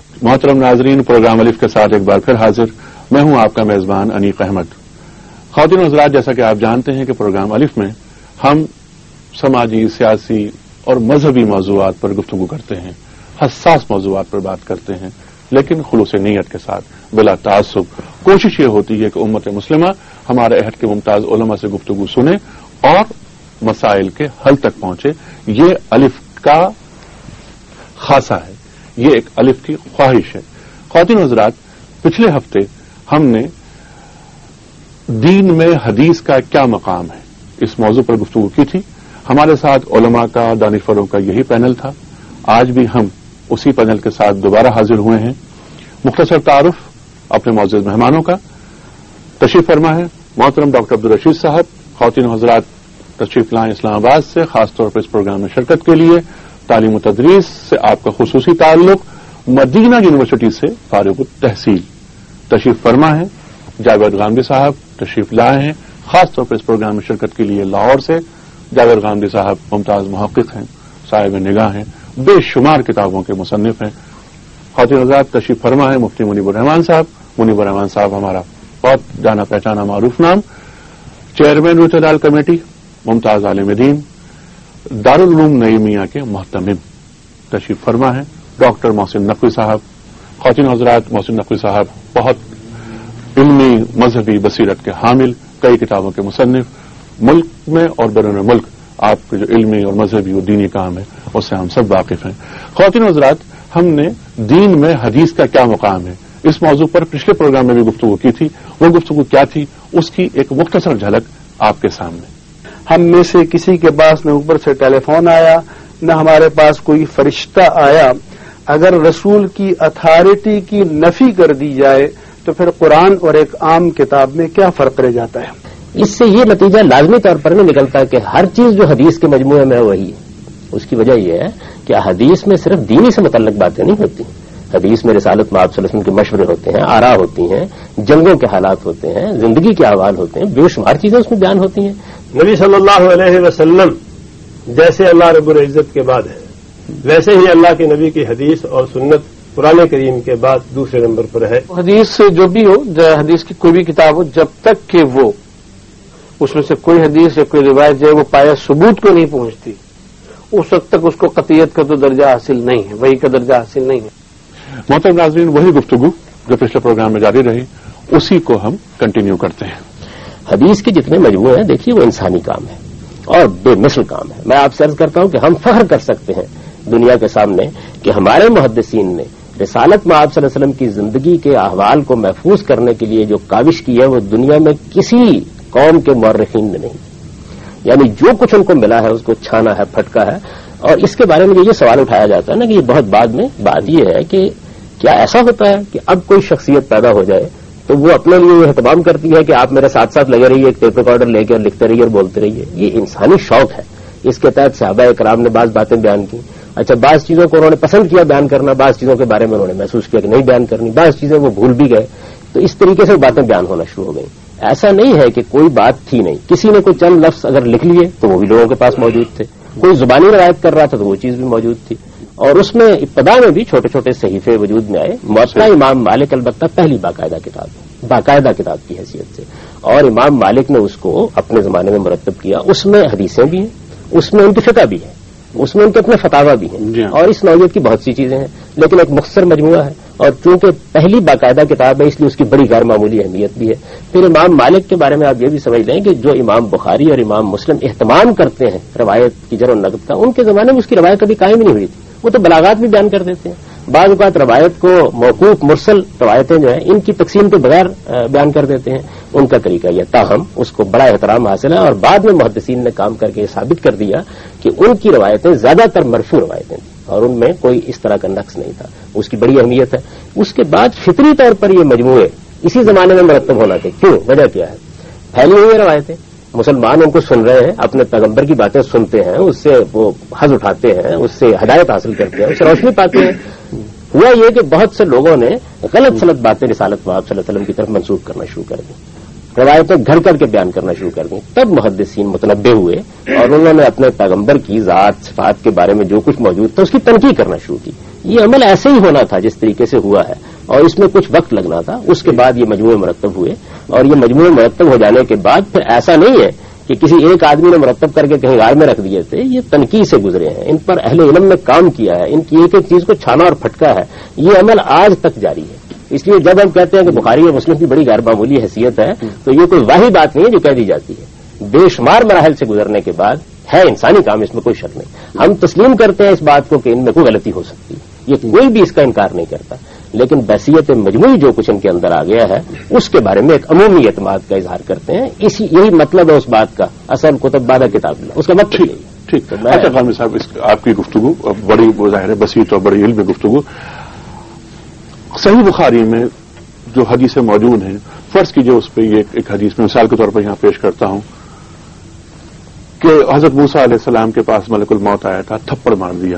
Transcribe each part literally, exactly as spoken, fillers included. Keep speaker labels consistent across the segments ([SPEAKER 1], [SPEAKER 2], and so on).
[SPEAKER 1] محترم ناظرین، پروگرام الف کے ساتھ ایک بار پھر حاضر میں ہوں آپ کا میزبان انیق احمد۔ خواتین و حضرات، جیسا کہ آپ جانتے ہیں کہ پروگرام الف میں ہم سماجی، سیاسی اور مذہبی موضوعات پر گفتگو کرتے ہیں، حساس موضوعات پر بات کرتے ہیں، لیکن خلوص نیت کے ساتھ، بلا تعصب۔ کوشش یہ ہوتی ہے کہ امت مسلمہ ہمارے عہد کے ممتاز علماء سے گفتگو سنے اور مسائل کے حل تک پہنچے۔ یہ الف کا خاصہ ہے، یہ ایک الف کی خواہش ہے۔ خواتین و حضرات، پچھلے ہفتے ہم نے دین میں حدیث کا کیا مقام ہے اس موضوع پر گفتگو کی تھی۔ ہمارے ساتھ علماء کا، دانشوروں کا یہی پینل تھا۔ آج بھی ہم اسی پینل کے ساتھ دوبارہ حاضر ہوئے ہیں۔ مختصر تعارف اپنے معزز مہمانوں کا۔ تشریف فرما ہے محترم ڈاکٹر عبدالرشید صاحب۔ خواتین و حضرات، تشریف لائیں اسلام آباد سے، خاص طور پر اس پروگرام میں شرکت کے لیے۔ تعلیم و تدریس سے آپ کا خصوصی تعلق، مدینہ یونیورسٹی سے فارغ التحصیل۔ تشریف فرما ہے جاوید غامدی صاحب، تشریف لائے ہیں خاص طور پر اس پروگرام میں شرکت کے لیے لاہور سے۔ جاوید غامدی صاحب ممتاز محقق ہیں، صاحب نگاہ ہیں، بے شمار کتابوں کے مصنف ہیں۔ خواتین حضرات، تشریف فرما ہے مفتی منیب الرحمان صاحب۔ منیب الرحمان صاحب ہمارا بہت جانا پہچانا معروف نام، چیئرمین اعتدال کمیٹی، ممتاز عالم دین، دارالعلوم نعیمیہ کے محتمم۔ تشریف فرما ہے ڈاکٹر محسن نقوی صاحب۔ خواتین حضرات، محسن نقوی صاحب بہت علمی مذہبی بصیرت کے حامل، کئی کتابوں کے مصنف، ملک میں اور بیرون ملک آپ کے جو علمی اور مذہبی اور دینی کام ہے اس سے ہم سب واقف ہیں۔ خواتین حضرات، ہم نے دین میں حدیث کا کیا مقام ہے اس موضوع پر پچھلے پروگرام میں بھی گفتگو کی تھی۔ وہ گفتگو کیا تھی اس کی ایک مختصر جھلک آپ کے سامنے۔
[SPEAKER 2] ہم میں سے کسی کے پاس نہ اوپر سے ٹیلی فون آیا، نہ ہمارے پاس کوئی فرشتہ آیا۔ اگر رسول کی اتھارٹی کی نفی کر دی جائے تو پھر قرآن اور ایک عام کتاب میں کیا فرق رہ جاتا ہے؟
[SPEAKER 3] اس سے یہ نتیجہ لازمی طور پر نہیں نکلتا کہ ہر چیز جو حدیث کے مجموعے میں وہی ہے۔ اس کی وجہ یہ ہے کہ حدیث میں صرف دینی سے متعلق باتیں نہیں ہوتی، حدیث میں رسالت میں آپ صلی اللہ علیہ وسلم کے مشورے ہوتے ہیں، آراء ہوتی ہیں، جنگوں کے حالات ہوتے ہیں، زندگی کے احوال ہوتے ہیں، بے شمار چیزیں اس میں بیان ہوتی ہیں۔
[SPEAKER 4] نبی صلی اللہ علیہ وسلم جیسے اللہ رب العزت کے بعد ہے، ویسے ہی اللہ کے نبی کی حدیث اور سنت قرآن کریم کے بعد دوسرے نمبر پر ہے۔
[SPEAKER 2] حدیث جو بھی ہو، حدیث کی کوئی بھی کتاب ہو، جب تک کہ وہ اس میں سے کوئی حدیث یا کوئی روایت جو ہے وہ پایا ثبوت کو نہیں پہنچتی، اس وقت تک اس کو قطعیت کا تو درجہ حاصل نہیں ہے، وہی کا درجہ حاصل نہیں ہے۔
[SPEAKER 1] محترم ناظرین، وہی گفتگو جو پچھلے پروگرام میں جاری رہی اسی کو ہم کنٹینیو کرتے ہیں۔
[SPEAKER 3] حدیث کے جتنے مجموعے ہیں دیکھیے وہ انسانی کام ہے اور بے مثل کام ہے۔ میں آپ سے عرض کرتا ہوں کہ ہم فخر کر سکتے ہیں دنیا کے سامنے کہ ہمارے محدثین نے رسالت میں آپ صلی اللہ علیہ وسلم کی زندگی کے احوال کو محفوظ کرنے کے لیے جو کاوش کی ہے وہ دنیا میں کسی قوم کے مورخین نے نہیں، یعنی جو کچھ ان کو ملا ہے اس کو چھانا ہے، پھٹکا ہے۔ اور اس کے بارے میں یہ سوال اٹھایا جاتا ہے نا کہ یہ بہت بعد میں بات یہ ہے کہ کیا ایسا ہوتا ہے کہ اب کوئی شخصیت پیدا ہو جائے تو وہ اپنے لیے یہ اہتمام کرتی ہے کہ آپ میرے ساتھ ساتھ لگے رہیے، ایک ٹیپ ریکارڈر لے کے اور لکھتے رہیے اور بولتے رہیے۔ یہ انسانی شوق ہے، اس کے تحت صحابہ کرام نے بعض باتیں بیان کی۔ اچھا، بعض چیزوں کو انہوں نے پسند کیا بیان کرنا، بعض چیزوں کے بارے میں انہوں نے محسوس کیا کہ نہیں بیان کرنی، بعض چیزیں وہ بھول بھی گئے، تو اس طریقے سے باتیں بیان ہونا شروع ہو گئیں۔ ایسا نہیں ہے کہ کوئی بات تھی نہیں، کسی نے کوئی چند لفظ اگر لکھ لیے تو وہ بھی لوگوں کے پاس موجود تھے، کوئی زبانی روایت کر رہا تھا تو وہ چیز بھی موجود تھی، اور اس میں ابتدا میں بھی چھوٹے چھوٹے صحیفے وجود میں آئے۔ موطا امام مالک البتہ پہلی باقاعدہ کتاب، باقاعدہ کتاب کی حیثیت سے، اور امام مالک نے اس کو اپنے زمانے میں مرتب کیا۔ اس میں حدیثیں بھی ہیں، اس میں ان کی فقہ بھی ہے، اس میں ان کے اپنے فتاوی بھی ہیں، اور اس نوعیت کی بہت سی چیزیں ہیں، لیکن ایک مختصر مجموعہ ہے، اور چونکہ پہلی باقاعدہ کتاب ہے اس لیے اس کی بڑی غیر معمولی اہمیت بھی ہے۔ پھر امام مالک کے بارے میں آپ یہ بھی سمجھ لیں کہ جو امام بخاری اور امام مسلم اہتمام کرتے ہیں روایت کی جر و نقد کا، ان کے زمانے میں اس کی روایت کبھی قائم نہیں ہوئی تھی، وہ تو بلاغات بھی بیان کر دیتے ہیں۔ بعض اوقات روایت کو موقوف مرسل روایتیں جو ہیں ان کی تقسیم کے بغیر بیان کر دیتے ہیں، ان کا طریقہ یہ، تاہم اس کو بڑا احترام حاصل ہے، اور بعد میں محدثین نے کام کر کے یہ ثابت کر دیا کہ ان کی روایتیں زیادہ تر مرفوع روایتیں تھیں اور ان میں کوئی اس طرح کا نقص نہیں تھا، اس کی بڑی اہمیت ہے۔ اس کے بعد فطری طور پر یہ مجموعے اسی زمانے میں مرتب ہونا تھے، کیوں؟ وجہ کیا ہے؟ پھیلی ہوئی روایتیں، مسلمان ان کو سن رہے ہیں، اپنے پیغمبر کی باتیں سنتے ہیں، اس سے وہ حظ اٹھاتے ہیں، اس سے ہدایت حاصل کرتے ہیں، اس سے روشنی پاتے ہیں۔ ہوا یہ کہ بہت سے لوگوں نے غلط سلط باتیں رسالت میں آپ صلی اللہ علیہ وسلم کی طرف منسوخ کرنا شروع کر دی، روایتیں گھڑ کر کے بیان کرنا شروع کر دیں، تب محدثین متنبع ہوئے اور انہوں نے اپنے پیغمبر کی ذات صفات کے بارے میں جو کچھ موجود تھا اس کی تنقید کرنا شروع کی۔ یہ عمل ایسے ہی ہونا تھا جس طریقے سے ہوا ہے، اور اس میں کچھ وقت لگنا تھا۔ اس کے بعد یہ مجموعے مرتب ہوئے، اور یہ مجموعے مرتب ہو جانے کے بعد پھر ایسا نہیں ہے کہ کسی ایک آدمی نے مرتب کر کے کہیں غار میں رکھ دیے تھے، یہ تنقید سے گزرے ہیں، ان پر اہل علم نے کام کیا ہے، ان کی ایک ایک چیز کو چھانا اور پھٹکا ہے۔ یہ عمل آج تک جاری ہے۔ اس لیے جب ہم کہتے ہیں کہ بخاری اور مسلم کی بڑی غیر معمولی حیثیت ہے، تو یہ کوئی واحد بات نہیں ہے جو کہہ دی جاتی ہے۔ بے شمار مراحل سے گزرنے کے بعد ہے انسانی کام، اس میں کوئی شک نہیں۔ ہم تسلیم کرتے ہیں اس بات کو کہ ان میں کوئی غلطی ہو سکتی ہے، یہ کوئی بھی اس کا انکار نہیں کرتا، لیکن بحثیت مجموعی جو کچھ ان کے اندر آ گیا ہے اس کے بارے میں ایک عمومی اعتماد کا اظہار کرتے ہیں۔ اسی یہی مطلب ہے اس بات کا، اصل کتب بادہ کتاب اللہ، اس کا مطلب یہی ہے۔
[SPEAKER 1] ٹھیک ہے۔ اچھا غالب صاحب، آپ کی گفتگو بڑی ظاہر ہے بسیط اور بڑی علمی گفتگو۔ صحیح بخاری میں جو حدیثیں موجود ہیں، فرض کیجئے اس پہ یہ ایک حدیث میں مثال کے طور پر یہاں پیش کرتا ہوں کہ حضرت موسیٰ علیہ السلام کے پاس ملک الموت آیا تھا، تھپڑ مار دیا۔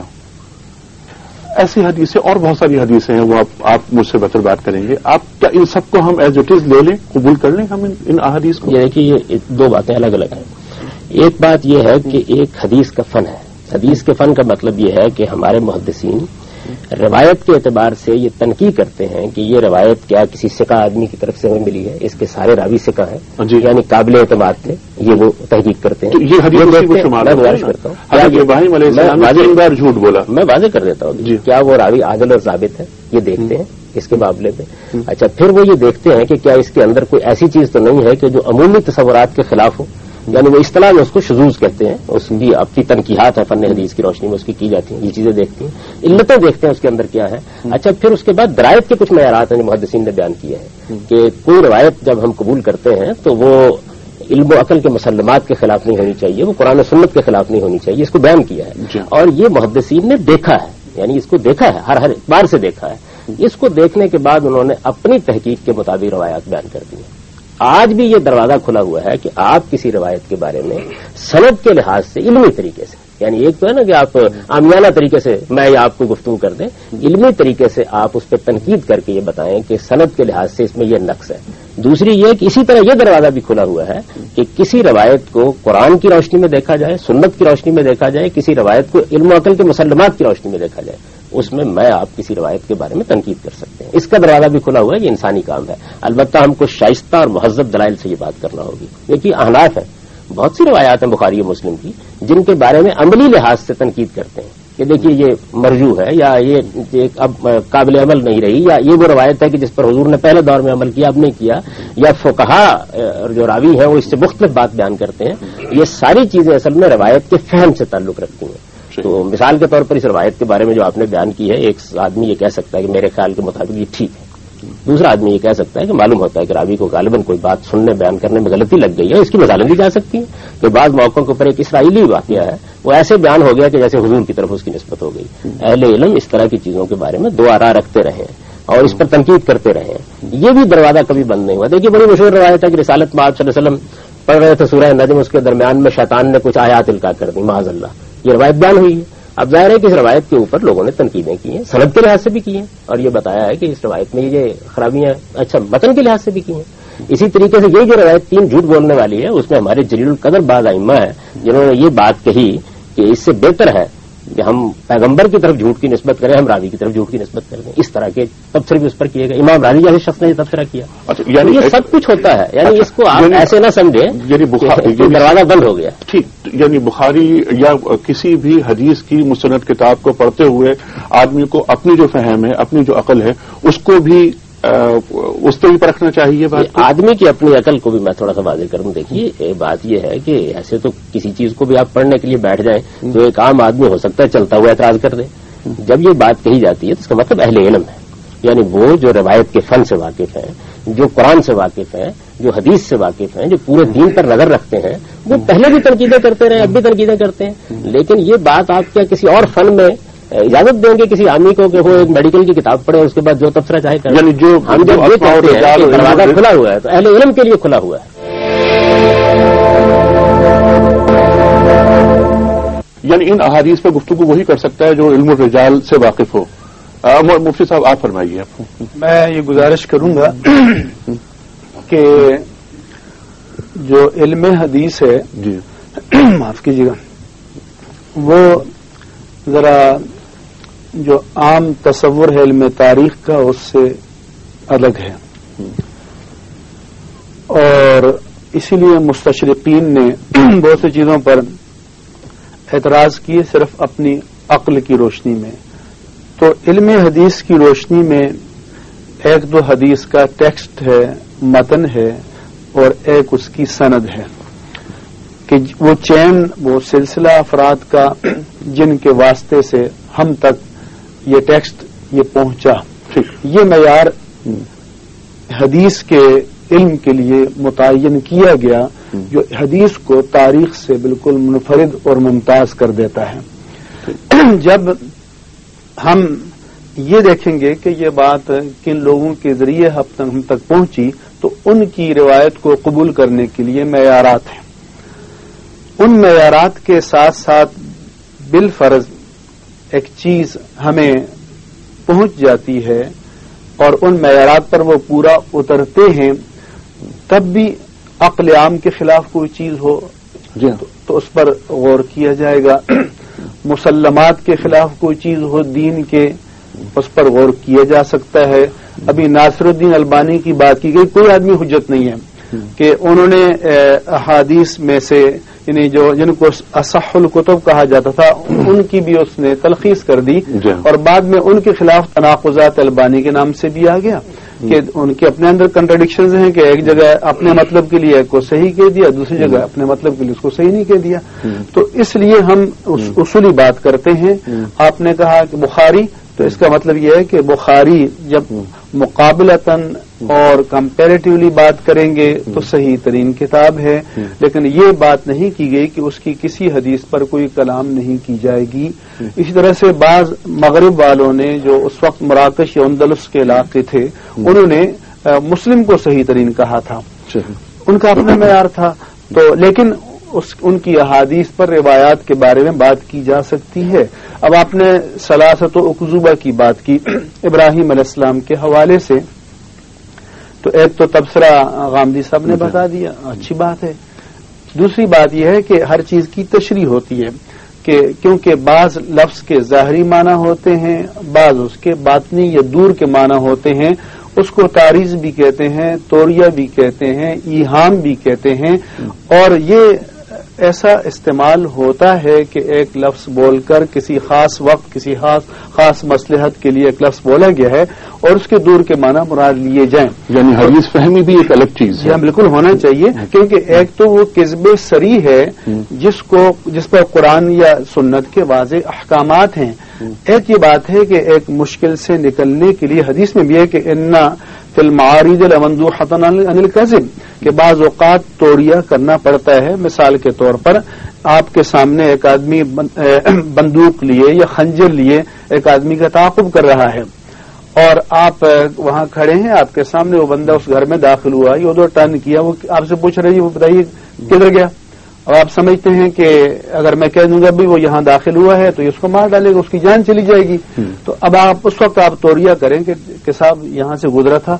[SPEAKER 1] ایسی حدیثیں اور بہت ساری حدیثیں ہیں، وہ آپ آپ مجھ سے بہتر بات کریں گے۔ آپ کیا ان سب کو ہم ایز اٹ از لے لیں، قبول کر لیں ہم ان احادیث کو؟
[SPEAKER 3] یہ دیکھیے، یہ دو باتیں الگ الگ ہیں۔ ایک بات یہ ہے کہ ایک حدیث کا فن ہے۔ حدیث کے فن کا مطلب یہ ہے کہ ہمارے محدثین روایت کے اعتبار سے یہ تنقید کرتے ہیں کہ یہ روایت کیا کسی سکہ آدمی کی طرف سے ہمیں ملی ہے، اس کے سارے راوی سکہ ہیں
[SPEAKER 1] جی،
[SPEAKER 3] یعنی قابل اعتماد تھے، یہ وہ تحقیق کرتے ہیں۔
[SPEAKER 1] یہ حدیث
[SPEAKER 3] میں گزارش کرتا ہوں،
[SPEAKER 1] ابراہیم علیہ السلام نے تین بار جھوٹ بولا،
[SPEAKER 3] میں واضح کر دیتا ہوں کیا وہ راوی عادل اور ثابت ہے، یہ دیکھتے ہیں اس کے معاملے میں۔ اچھا، پھر وہ یہ دیکھتے ہیں کہ کیا اس کے اندر کوئی ایسی چیز تو نہیں ہے کہ جو عمومی تصورات کے خلاف ہو، یعنی وہ اصطلاح میں اس کو شذوذ کہتے ہیں، اس کی اپنی تنقیحات ہے فن حدیث کی روشنی میں اس کی کی جاتی ہیں، یہ چیزیں دیکھتی ہیں، علتیں دیکھتے ہیں اس کے اندر کیا ہے۔ اچھا، پھر اس کے بعد درائت کے کچھ معیارات ہیں جو محدثین نے بیان کیے ہیں کہ کوئی روایت جب ہم قبول کرتے ہیں تو وہ علم و عقل کے مسلمات کے خلاف نہیں ہونی چاہیے، وہ قرآن و سنت کے خلاف نہیں ہونی چاہیے، اس کو بیان کیا ہے۔ اور یہ محدثین نے دیکھا ہے، یعنی اس کو دیکھا ہے، ہر ہر اعتبار سے دیکھا ہے۔ اس کو دیکھنے کے بعد انہوں نے اپنی تحقیق کے مطابق روایات بیان کر دی ہیں۔ آج بھی یہ دروازہ کھلا ہوا ہے کہ آپ کسی روایت کے بارے میں سند کے لحاظ سے علمی طریقے سے، یعنی ایک تو ہے نا کہ آپ عامیانہ طریقے سے میں یا آپ کو گفتگو کر دیں، علمی طریقے سے آپ اس پہ تنقید کر کے یہ بتائیں کہ سند کے لحاظ سے اس میں یہ نقص ہے۔ دوسری یہ کہ اسی طرح یہ دروازہ بھی کھلا ہوا ہے کہ کسی روایت کو قرآن کی روشنی میں دیکھا جائے، سنت کی روشنی میں دیکھا جائے، کسی روایت کو علم و عقل کے مسلمات کی روشنی میں دیکھا جائے، اس میں میں آپ کسی روایت کے بارے میں تنقید کر سکتے ہیں۔ اس کا دروازہ بھی کھلا ہوا ہے، یہ انسانی کام ہے۔ البتہ ہم کو شائستہ اور مہذب دلائل سے یہ بات کرنا ہوگی۔ دیکھیے، احناف ہے، بہت سی روایات ہیں بخاری و مسلم کی جن کے بارے میں عملی لحاظ سے تنقید کرتے ہیں کہ دیکھیے یہ مرجو ہے، یا یہ اب قابل عمل نہیں رہی، یا یہ وہ روایت ہے کہ جس پر حضور نے پہلے دور میں عمل کیا، اب نہیں کیا، یا فقہا جو راوی ہیں وہ اس سے مختلف بات بیان کرتے ہیں۔ یہ ساری چیزیں اصل میں روایت کے فہم سے تعلق رکھتی ہیں۔ تو مثال کے طور پر اس روایت کے بارے میں جو آپ نے بیان کی ہے، ایک آدمی یہ کہہ سکتا ہے کہ میرے خیال کے مطابق یہ ٹھیک ہے، دوسرا آدمی یہ کہہ سکتا ہے کہ معلوم ہوتا ہے کہ راوی کو غالباً کوئی بات سننے بیان کرنے میں غلطی لگ گئی ہے، اس کی مثالیں دی جا سکتی ہیں کہ بعض موقعوں کے اوپر ایک اسرائیلی واقعہ ہے وہ ایسے بیان ہو گیا کہ جیسے حضور کی طرف اس کی نسبت ہو گئی۔ اہل علم اس طرح کی چیزوں کے بارے میں دو آراء رکھتے رہے اور اس پر تنقید کرتے رہے، یہ بھی دروازہ کبھی بند نہیں ہوا۔ دیکھیے، بڑی مشہور روایت ہے کہ رسالت میں آپ صلی اللہ علیہ وسلم پڑھ رہے تھے سورہ نجم، اس کے درمیان میں شیطان نے کچھ آیات القاء کر دی، معاذ اللہ، یہ روایت بیان ہوئی ہے۔ اب ظاہر ہے کہ اس روایت کے اوپر لوگوں نے تنقیدیں کی ہیں، سند کے لحاظ سے بھی کی ہیں، اور یہ بتایا ہے کہ اس روایت میں یہ خرابیاں اچھا متن کے لحاظ سے بھی کی ہیں۔ اسی طریقے سے یہ جو روایت تین جھوٹ بولنے والی ہے، اس میں ہمارے جلیل القدر بعض ائمہ ہیں جنہوں نے یہ بات کہی کہ اس سے بہتر ہے کہ ہم پیغمبر کی طرف جھوٹ کی نسبت کریں، ہم راوی کی طرف جھوٹ کی نسبت کر دیں۔ اس طرح کے تبصرے بھی اس پر کیے گئے، امام راضی جیسے شخص نے یہ تبصرہ کیا۔ یعنی یہ سب کچھ ہوتا ہے، یعنی اس کو آپ ایسے نہ سمجھیں
[SPEAKER 1] یعنی
[SPEAKER 3] دروازہ بند ہو گیا۔
[SPEAKER 1] ٹھیک، یعنی بخاری یا کسی بھی حدیث کی مستند کتاب کو پڑھتے ہوئے آدمی کو اپنی جو فہم ہے، اپنی جو عقل ہے، اس کو بھی اس پہ بھی پرکھنا چاہیے۔ بات
[SPEAKER 3] آدمی کی اپنی عقل کو بھی میں تھوڑا سا واضح کروں۔ دیکھیے، بات یہ ہے کہ ایسے تو کسی چیز کو بھی آپ پڑھنے کے لیے بیٹھ جائیں تو ایک عام آدمی ہو سکتا ہے چلتا ہوا اعتراض کر دے۔ جب یہ بات کہی جاتی ہے تو اس کا مطلب اہل علم ہے، یعنی وہ جو روایت کے فن سے واقف ہیں، جو قرآن سے واقف ہیں، جو حدیث سے واقف ہیں، جو پورے دین پر نظر رکھتے ہیں، وہ پہلے بھی تنقیدیں کرتے رہے، اب بھی تنقیدیں کرتے ہیں۔ لیکن یہ بات آپ کیا کسی اور فن میں اجازت دیں گے کسی عامی کو کہ وہ ایک میڈیکل کی کتاب پڑھے اس کے بعد جو تبصرہ چاہے کرے؟ یعنی جو ہم جب یہ کہتے ہیں کہ دروازہ کھلا ہوا ہے تو اہل علم کے لیے کھلا ہوا ہے۔
[SPEAKER 1] یعنی ان احادیث پہ گفتگو وہی کر سکتا ہے جو علم الرجال سے واقف ہو۔ مفتی صاحب آپ فرمائیے۔
[SPEAKER 2] میں یہ گزارش کروں گا کہ جو علم حدیث ہے
[SPEAKER 1] جی
[SPEAKER 2] معاف کیجیے گا، وہ ذرا جو عام تصور ہے علم تاریخ کا اس سے الگ ہے، اور اسی لیے مستشرقین نے بہت سی چیزوں پر اعتراض کیے صرف اپنی عقل کی روشنی میں. تو علم حدیث کی روشنی میں ایک دو حدیث کا ٹیکسٹ ہے، متن ہے، اور ایک اس کی سند ہے کہ وہ چین، وہ سلسلہ افراد کا جن کے واسطے سے ہم تک یہ ٹیکسٹ یہ پہنچا. یہ معیار حدیث کے علم کے لیے متعین کیا گیا جو حدیث کو تاریخ سے بالکل منفرد اور ممتاز کر دیتا ہے. جب ہم یہ دیکھیں گے کہ یہ بات کن لوگوں کے ذریعے ہم تک پہنچی تو ان کی روایت کو قبول کرنے کے لیے معیارات ہیں. ان معیارات کے ساتھ ساتھ بالفرض ایک چیز ہمیں پہنچ جاتی ہے اور ان معیارات پر وہ پورا اترتے ہیں، تب بھی عقل عام کے خلاف کوئی چیز ہو تو اس پر غور کیا جائے گا. مسلمات کے خلاف کوئی چیز ہو دین کے، اس پر غور کیا جا سکتا ہے. ابھی ناصر الدین البانی کی بات کی گئی، کوئی آدمی حجت نہیں ہے کہ انہوں نے احادیث میں سے یعنی جو جن کو اصح الکتب کہا جاتا تھا ان کی بھی اس نے تلخیص کر دی، اور بعد میں ان کے خلاف تناقضات البانی کے نام سے بھی آ گیا کہ ان کے اپنے اندر کنٹراڈکشنز ہیں کہ ایک جگہ اپنے مطلب کے لیے کو صحیح کہہ دیا، دوسری جگہ اپنے مطلب کے لیے اس کو صحیح نہیں کہہ دیا. تو اس لیے ہم اصولی بات کرتے ہیں. آپ نے کہا کہ بخاری، تو اس کا مطلب یہ ہے کہ بخاری جب مقابلتاً اور کمپیریٹیولی بات کریں گے تو صحیح ترین کتاب ہے، لیکن یہ بات نہیں کی گئی کہ اس کی کسی حدیث پر کوئی کلام نہیں کی جائے گی. اسی طرح سے بعض مغرب والوں نے جو اس وقت مراکش یا اندلس کے علاقے تھے انہوں نے مسلم کو صحیح ترین کہا تھا، ان کا اپنا معیار تھا. تو لیکن اس ان کی احادیث پر روایات کے بارے میں بات کی جا سکتی ہے. اب آپ نے سلاست و اکذوبہ کی بات کی ابراہیم علیہ السلام کے حوالے سے، تو ایک تو تبصرہ غامدی صاحب نے بتا دیا، اچھی بات ہے. دوسری بات یہ ہے کہ ہر چیز کی تشریح ہوتی ہے کہ کیونکہ بعض لفظ کے ظاہری معنی ہوتے ہیں، بعض اس کے باطنی یا دور کے معنی ہوتے ہیں. اس کو تعریض بھی کہتے ہیں، توریہ بھی کہتے ہیں، ایہام بھی کہتے ہیں. اور یہ ایسا استعمال ہوتا ہے کہ ایک لفظ بول کر کسی خاص وقت کسی خاص خاص مصلحت کے لیے ایک لفظ بولا گیا ہے اور اس کے دور کے معنی مراد لیے جائیں.
[SPEAKER 1] یعنی حدیث فہمی بھی ایک الگ چیز ہے.
[SPEAKER 2] بالکل ہونا چاہیے، کیونکہ ایک تو وہ کذب صریح ہے جس کو جس پر قرآن یا سنت کے واضح احکامات ہیں. ایک یہ بات ہے کہ ایک مشکل سے نکلنے کے لیے حدیث میں بھی ہے کہ انا فی المعارض لمندوحۃ عن الکذب، کہ بعض اوقات توریہ کرنا پڑتا ہے. مثال کے طور پر آپ کے سامنے ایک آدمی بندوق لیے یا خنجر لیے ایک آدمی کا تعاقب کر رہا ہے اور آپ وہاں کھڑے ہیں، آپ کے سامنے وہ بندہ اس گھر میں داخل ہوا، یہ ادھر ٹرن کیا، وہ آپ سے پوچھ رہی ہے وہ بتائیے کدھر گیا. اب آپ سمجھتے ہیں کہ اگر میں کہہ دوں گا بھی وہ یہاں داخل ہوا ہے تو اس کو مار ڈالے گا، اس کی جان چلی جائے گی. تو اب آپ اس وقت آپ توریہ کریں کہ, کہ صاحب یہاں سے گزرا تھا،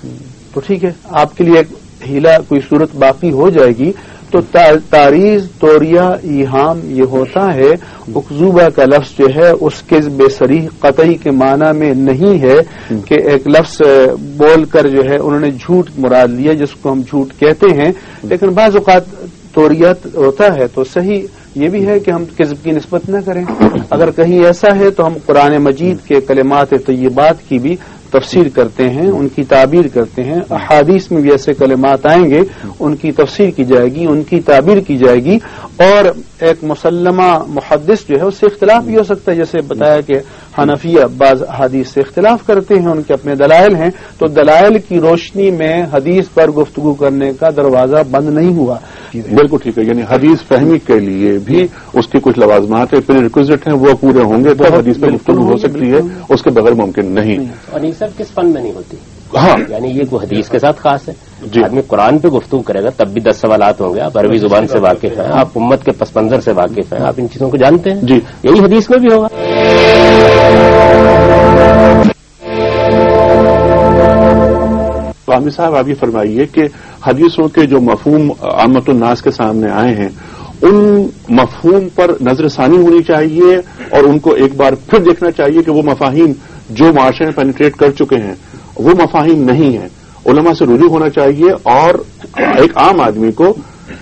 [SPEAKER 2] تو ٹھیک ہے آپ کے لیے ایک ہیلا کوئی صورت باقی ہو جائے گی. تو تعریض، توریہ، ایہام یہ ہوتا ہے. اکذوبہ کا لفظ جو ہے اس کذب صریح قطعی کے معنی میں نہیں ہے کہ ایک لفظ بول کر جو ہے انہوں نے جھوٹ مراد لیا جس کو ہم جھوٹ کہتے ہیں. لیکن بعض اوقات توریت ہوتا ہے تو صحیح یہ بھی ہے کہ ہم کذب کی نسبت نہ کریں. اگر کہیں ایسا ہے تو ہم قرآن مجید کے کلمات طیبات کی بھی تفسیر کرتے ہیں، ان کی تعبیر کرتے ہیں. احادیث میں بھی ایسے کلمات آئیں گے، ان کی تفسیر کی جائے گی، ان کی تعبیر کی جائے گی. اور ایک مسلمہ محدث جو ہے اس سے اختلاف بھی ہو سکتا ہے، جیسے بتایا کہ حنفیہ بعض حدیث سے اختلاف کرتے ہیں، ان کے اپنے دلائل ہیں. تو دلائل کی روشنی میں حدیث پر گفتگو کرنے کا دروازہ بند نہیں ہوا.
[SPEAKER 1] بالکل ٹھیک ہے. یعنی حدیث فہمی کے لیے بھی اس کی کچھ لوازمات ہیں، پھر ریکوزٹ ہیں، وہ پورے ہوں گے تو حدیث پر گفتگو ہو سکتی ہے، اس کے بغیر ممکن نہیں.
[SPEAKER 3] اور یہ سب کس فن میں نہیں ہوتی؟
[SPEAKER 1] ہاں،
[SPEAKER 3] یعنی یہ کوئی حدیث کے ساتھ خاص ہے.
[SPEAKER 1] جی.
[SPEAKER 3] آدمی قرآن پہ گفتگو کرے گا تب بھی دس سوالات ہوں گے. آپ عربی زبان سے واقف ہیں، آپ امت کے پس منظر سے واقف ہیں، آپ ان چیزوں کو جانتے ہیں.
[SPEAKER 1] جی،
[SPEAKER 3] یہی حدیث میں بھی ہوگا.
[SPEAKER 1] غامدی صاحب آپ یہ فرمائیے کہ حدیثوں کے جو مفہوم عامت الناس کے سامنے آئے ہیں ان مفہوم پر نظر ثانی ہونی چاہیے اور ان کو ایک بار پھر دیکھنا چاہیے کہ وہ مفاہیم جو معاشرے میں پینیٹریٹ کر چکے ہیں وہ مفاہیم نہیں ہیں. علماء سے رجوع ہونا چاہیے اور ایک عام آدمی کو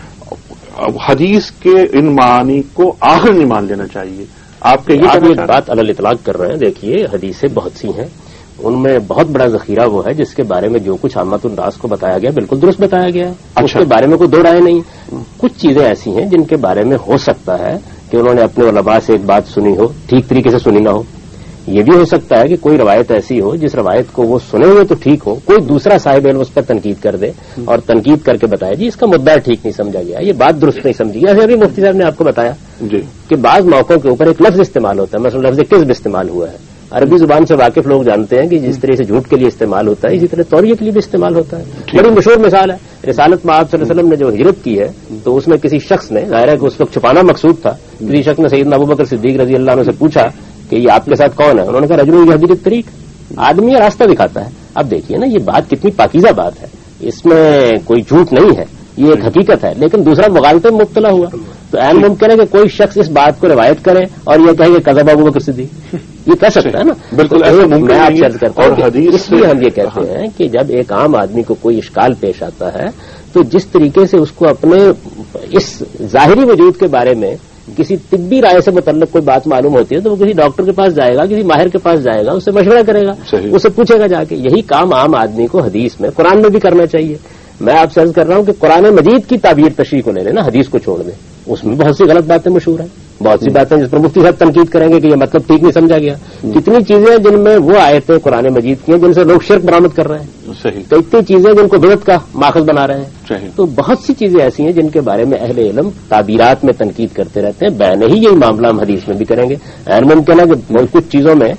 [SPEAKER 1] حدیث کے ان معانی کو آخر نہیں مان لینا چاہیے. آپ کے
[SPEAKER 3] یہ بات علی الاطلاق کر رہے ہیں. دیکھیے حدیثیں بہت سی ہیں, ان میں بہت بڑا ذخیرہ وہ ہے جس کے بارے میں جو کچھ عامت الناس کو بتایا گیا بالکل درست بتایا گیا ہے. اچھا. اس کے بارے میں کوئی دو رائے نہیں. کچھ چیزیں ایسی ہیں جن کے بارے میں ہو سکتا ہے کہ انہوں نے اپنے علماء سے ایک بات سنی ہو, ٹھیک طریقے سے سنی نہ ہو. یہ بھی ہو سکتا ہے کہ کوئی روایت ایسی ہو جس روایت کو وہ سنے ہوئے تو ٹھیک ہو, کوئی دوسرا صاحب علم اس پر تنقید کر دے اور تنقید کر کے بتائے جی اس کا مدعا ٹھیک نہیں سمجھا گیا, یہ بات درست نہیں سمجھی. ایسے ابھی مفتی صاحب نے آپ کو بتایا جی کہ بعض موقعوں کے اوپر ایک لفظ استعمال ہوتا ہے, مثلا لفظ کذب استعمال ہوا ہے. عربی زبان سے واقف لوگ جانتے ہیں کہ جس طرح سے جھوٹ کے لیے استعمال ہوتا ہے اسی طرح توریہ کے لیے بھی استعمال ہوتا ہے. بڑی مشہور مثال ہے رسالت میں آپ صلی اللہ علیہ وسلم نے جو ہجرت کی ہے تو اس میں کسی شخص نے, ظاہر ہے کہ اس وقت چھپانا مقصود تھا, کسی شخص نے سیدنا ابوبکر صدیق رضی اللہ عنہ سے پوچھا کہ یہ آپ کے ساتھ کون ہے؟ انہوں نے کہا رجل یہدی الطریق, آدمی راستہ دکھاتا ہے. اب دیکھیے نا یہ بات کتنی پاکیزہ بات ہے, اس میں کوئی جھوٹ نہیں ہے, یہ ایک حقیقت ہے. لیکن دوسرا مغالطے میں مبتلا ہوا تو عین ممکن ہے کہ کوئی شخص اس بات کو روایت کرے اور یہ کہے کہ کذب ابوبکر صدیق, یہ کہہ سکتا ہے نا. بالکل میں آپ چرچ کرتا ہوں. اس لیے ہم یہ کہتے ہیں کہ جب ایک عام آدمی کو کوئی اشکال پیش آتا ہے تو جس طریقے سے اس کو اپنے اس ظاہری وجود کے بارے میں کسی طبی رائے سے متعلق کوئی بات معلوم ہوتی ہے تو وہ کسی ڈاکٹر کے پاس جائے گا, کسی ماہر کے پاس جائے گا, اس سے مشورہ کرے گا, اس سے پوچھے گا جا کے. یہی کام عام آدمی کو حدیث میں, قرآن میں بھی کرنا چاہیے. میں آپ سے عرض کر رہا ہوں کہ قرآن مجید کی تعبیر تشریح کو لے لیں نا, حدیث کو چھوڑ دیں. اس میں بہت سی غلط باتیں مشہور ہیں, بہت سی باتیں جس پر مفتی صاحب تنقید کریں گے کہ یہ مطلب ٹھیک نہیں سمجھا گیا. کتنی چیزیں جن میں وہ آیتیں قرآن مجید کی ہیں جن سے لوگ شرک برآمد کر رہے ہیں, کتنی چیزیں جن کو بدعت کا ماخذ بنا رہے ہیں. تو بہت سی چیزیں ایسی ہیں جن کے بارے میں اہل علم تعبیرات میں تنقید کرتے رہتے ہیں. بین ہی یہی معاملہ ہم حدیث میں بھی کریں گے. غیر ممکن ہے کہ کچھ چیزوں میں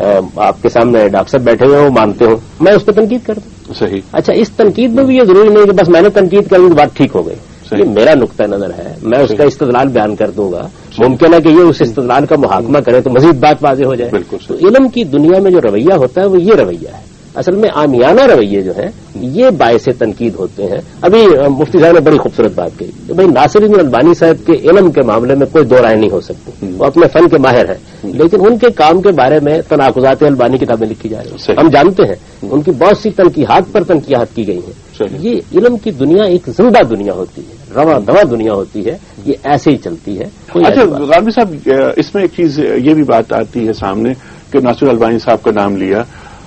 [SPEAKER 3] آپ کے سامنے ڈاکٹر صاحب بیٹھے ہوئے وہ مانتے ہوں, میں اس پہ تنقید کر دوں. صحیح. اچھا, اس تنقید میں بھی یہ ضروری نہیں کہ بس میں نے تنقید کر دی تو بات ٹھیک ہو گئی. یہ میرا نقطہ نظر ہے, میں اس کا استدلال بیان کر دوں گا. ممکن ہے کہ یہ اس استدلال کا محاکمہ کرے تو مزید بات واضح ہو جائے. تو علم کی دنیا میں جو رویہ ہوتا ہے وہ یہ رویہ ہے. اصل میں عامیانہ رویے جو ہیں یہ باعث تنقید ہوتے ہیں. ابھی مفتی صاحب نے بڑی خوبصورت بات کہی کہ بھائی ناصرالدین البانی صاحب کے علم کے معاملے میں کوئی دو رائے نہیں ہو سکتی, وہ اپنے فن کے ماہر ہیں, لیکن ان کے کام کے بارے میں تناقضات البانی کتابیں لکھی جا رہی ہیں. ہم جانتے ہیں ان کی بہت سی تنقیحات پر تنقیحات کی گئی ہیں. یہ علم کی دنیا ایک زندہ دنیا ہوتی ہے, رواں دواں دنیا ہوتی ہے, یہ ایسے ہی چلتی ہے.
[SPEAKER 1] اچھا غامدی صاحب, اس میں ایک چیز یہ بھی بات آتی ہے سامنے کہ ناصر البانی صاحب کا نام لیا,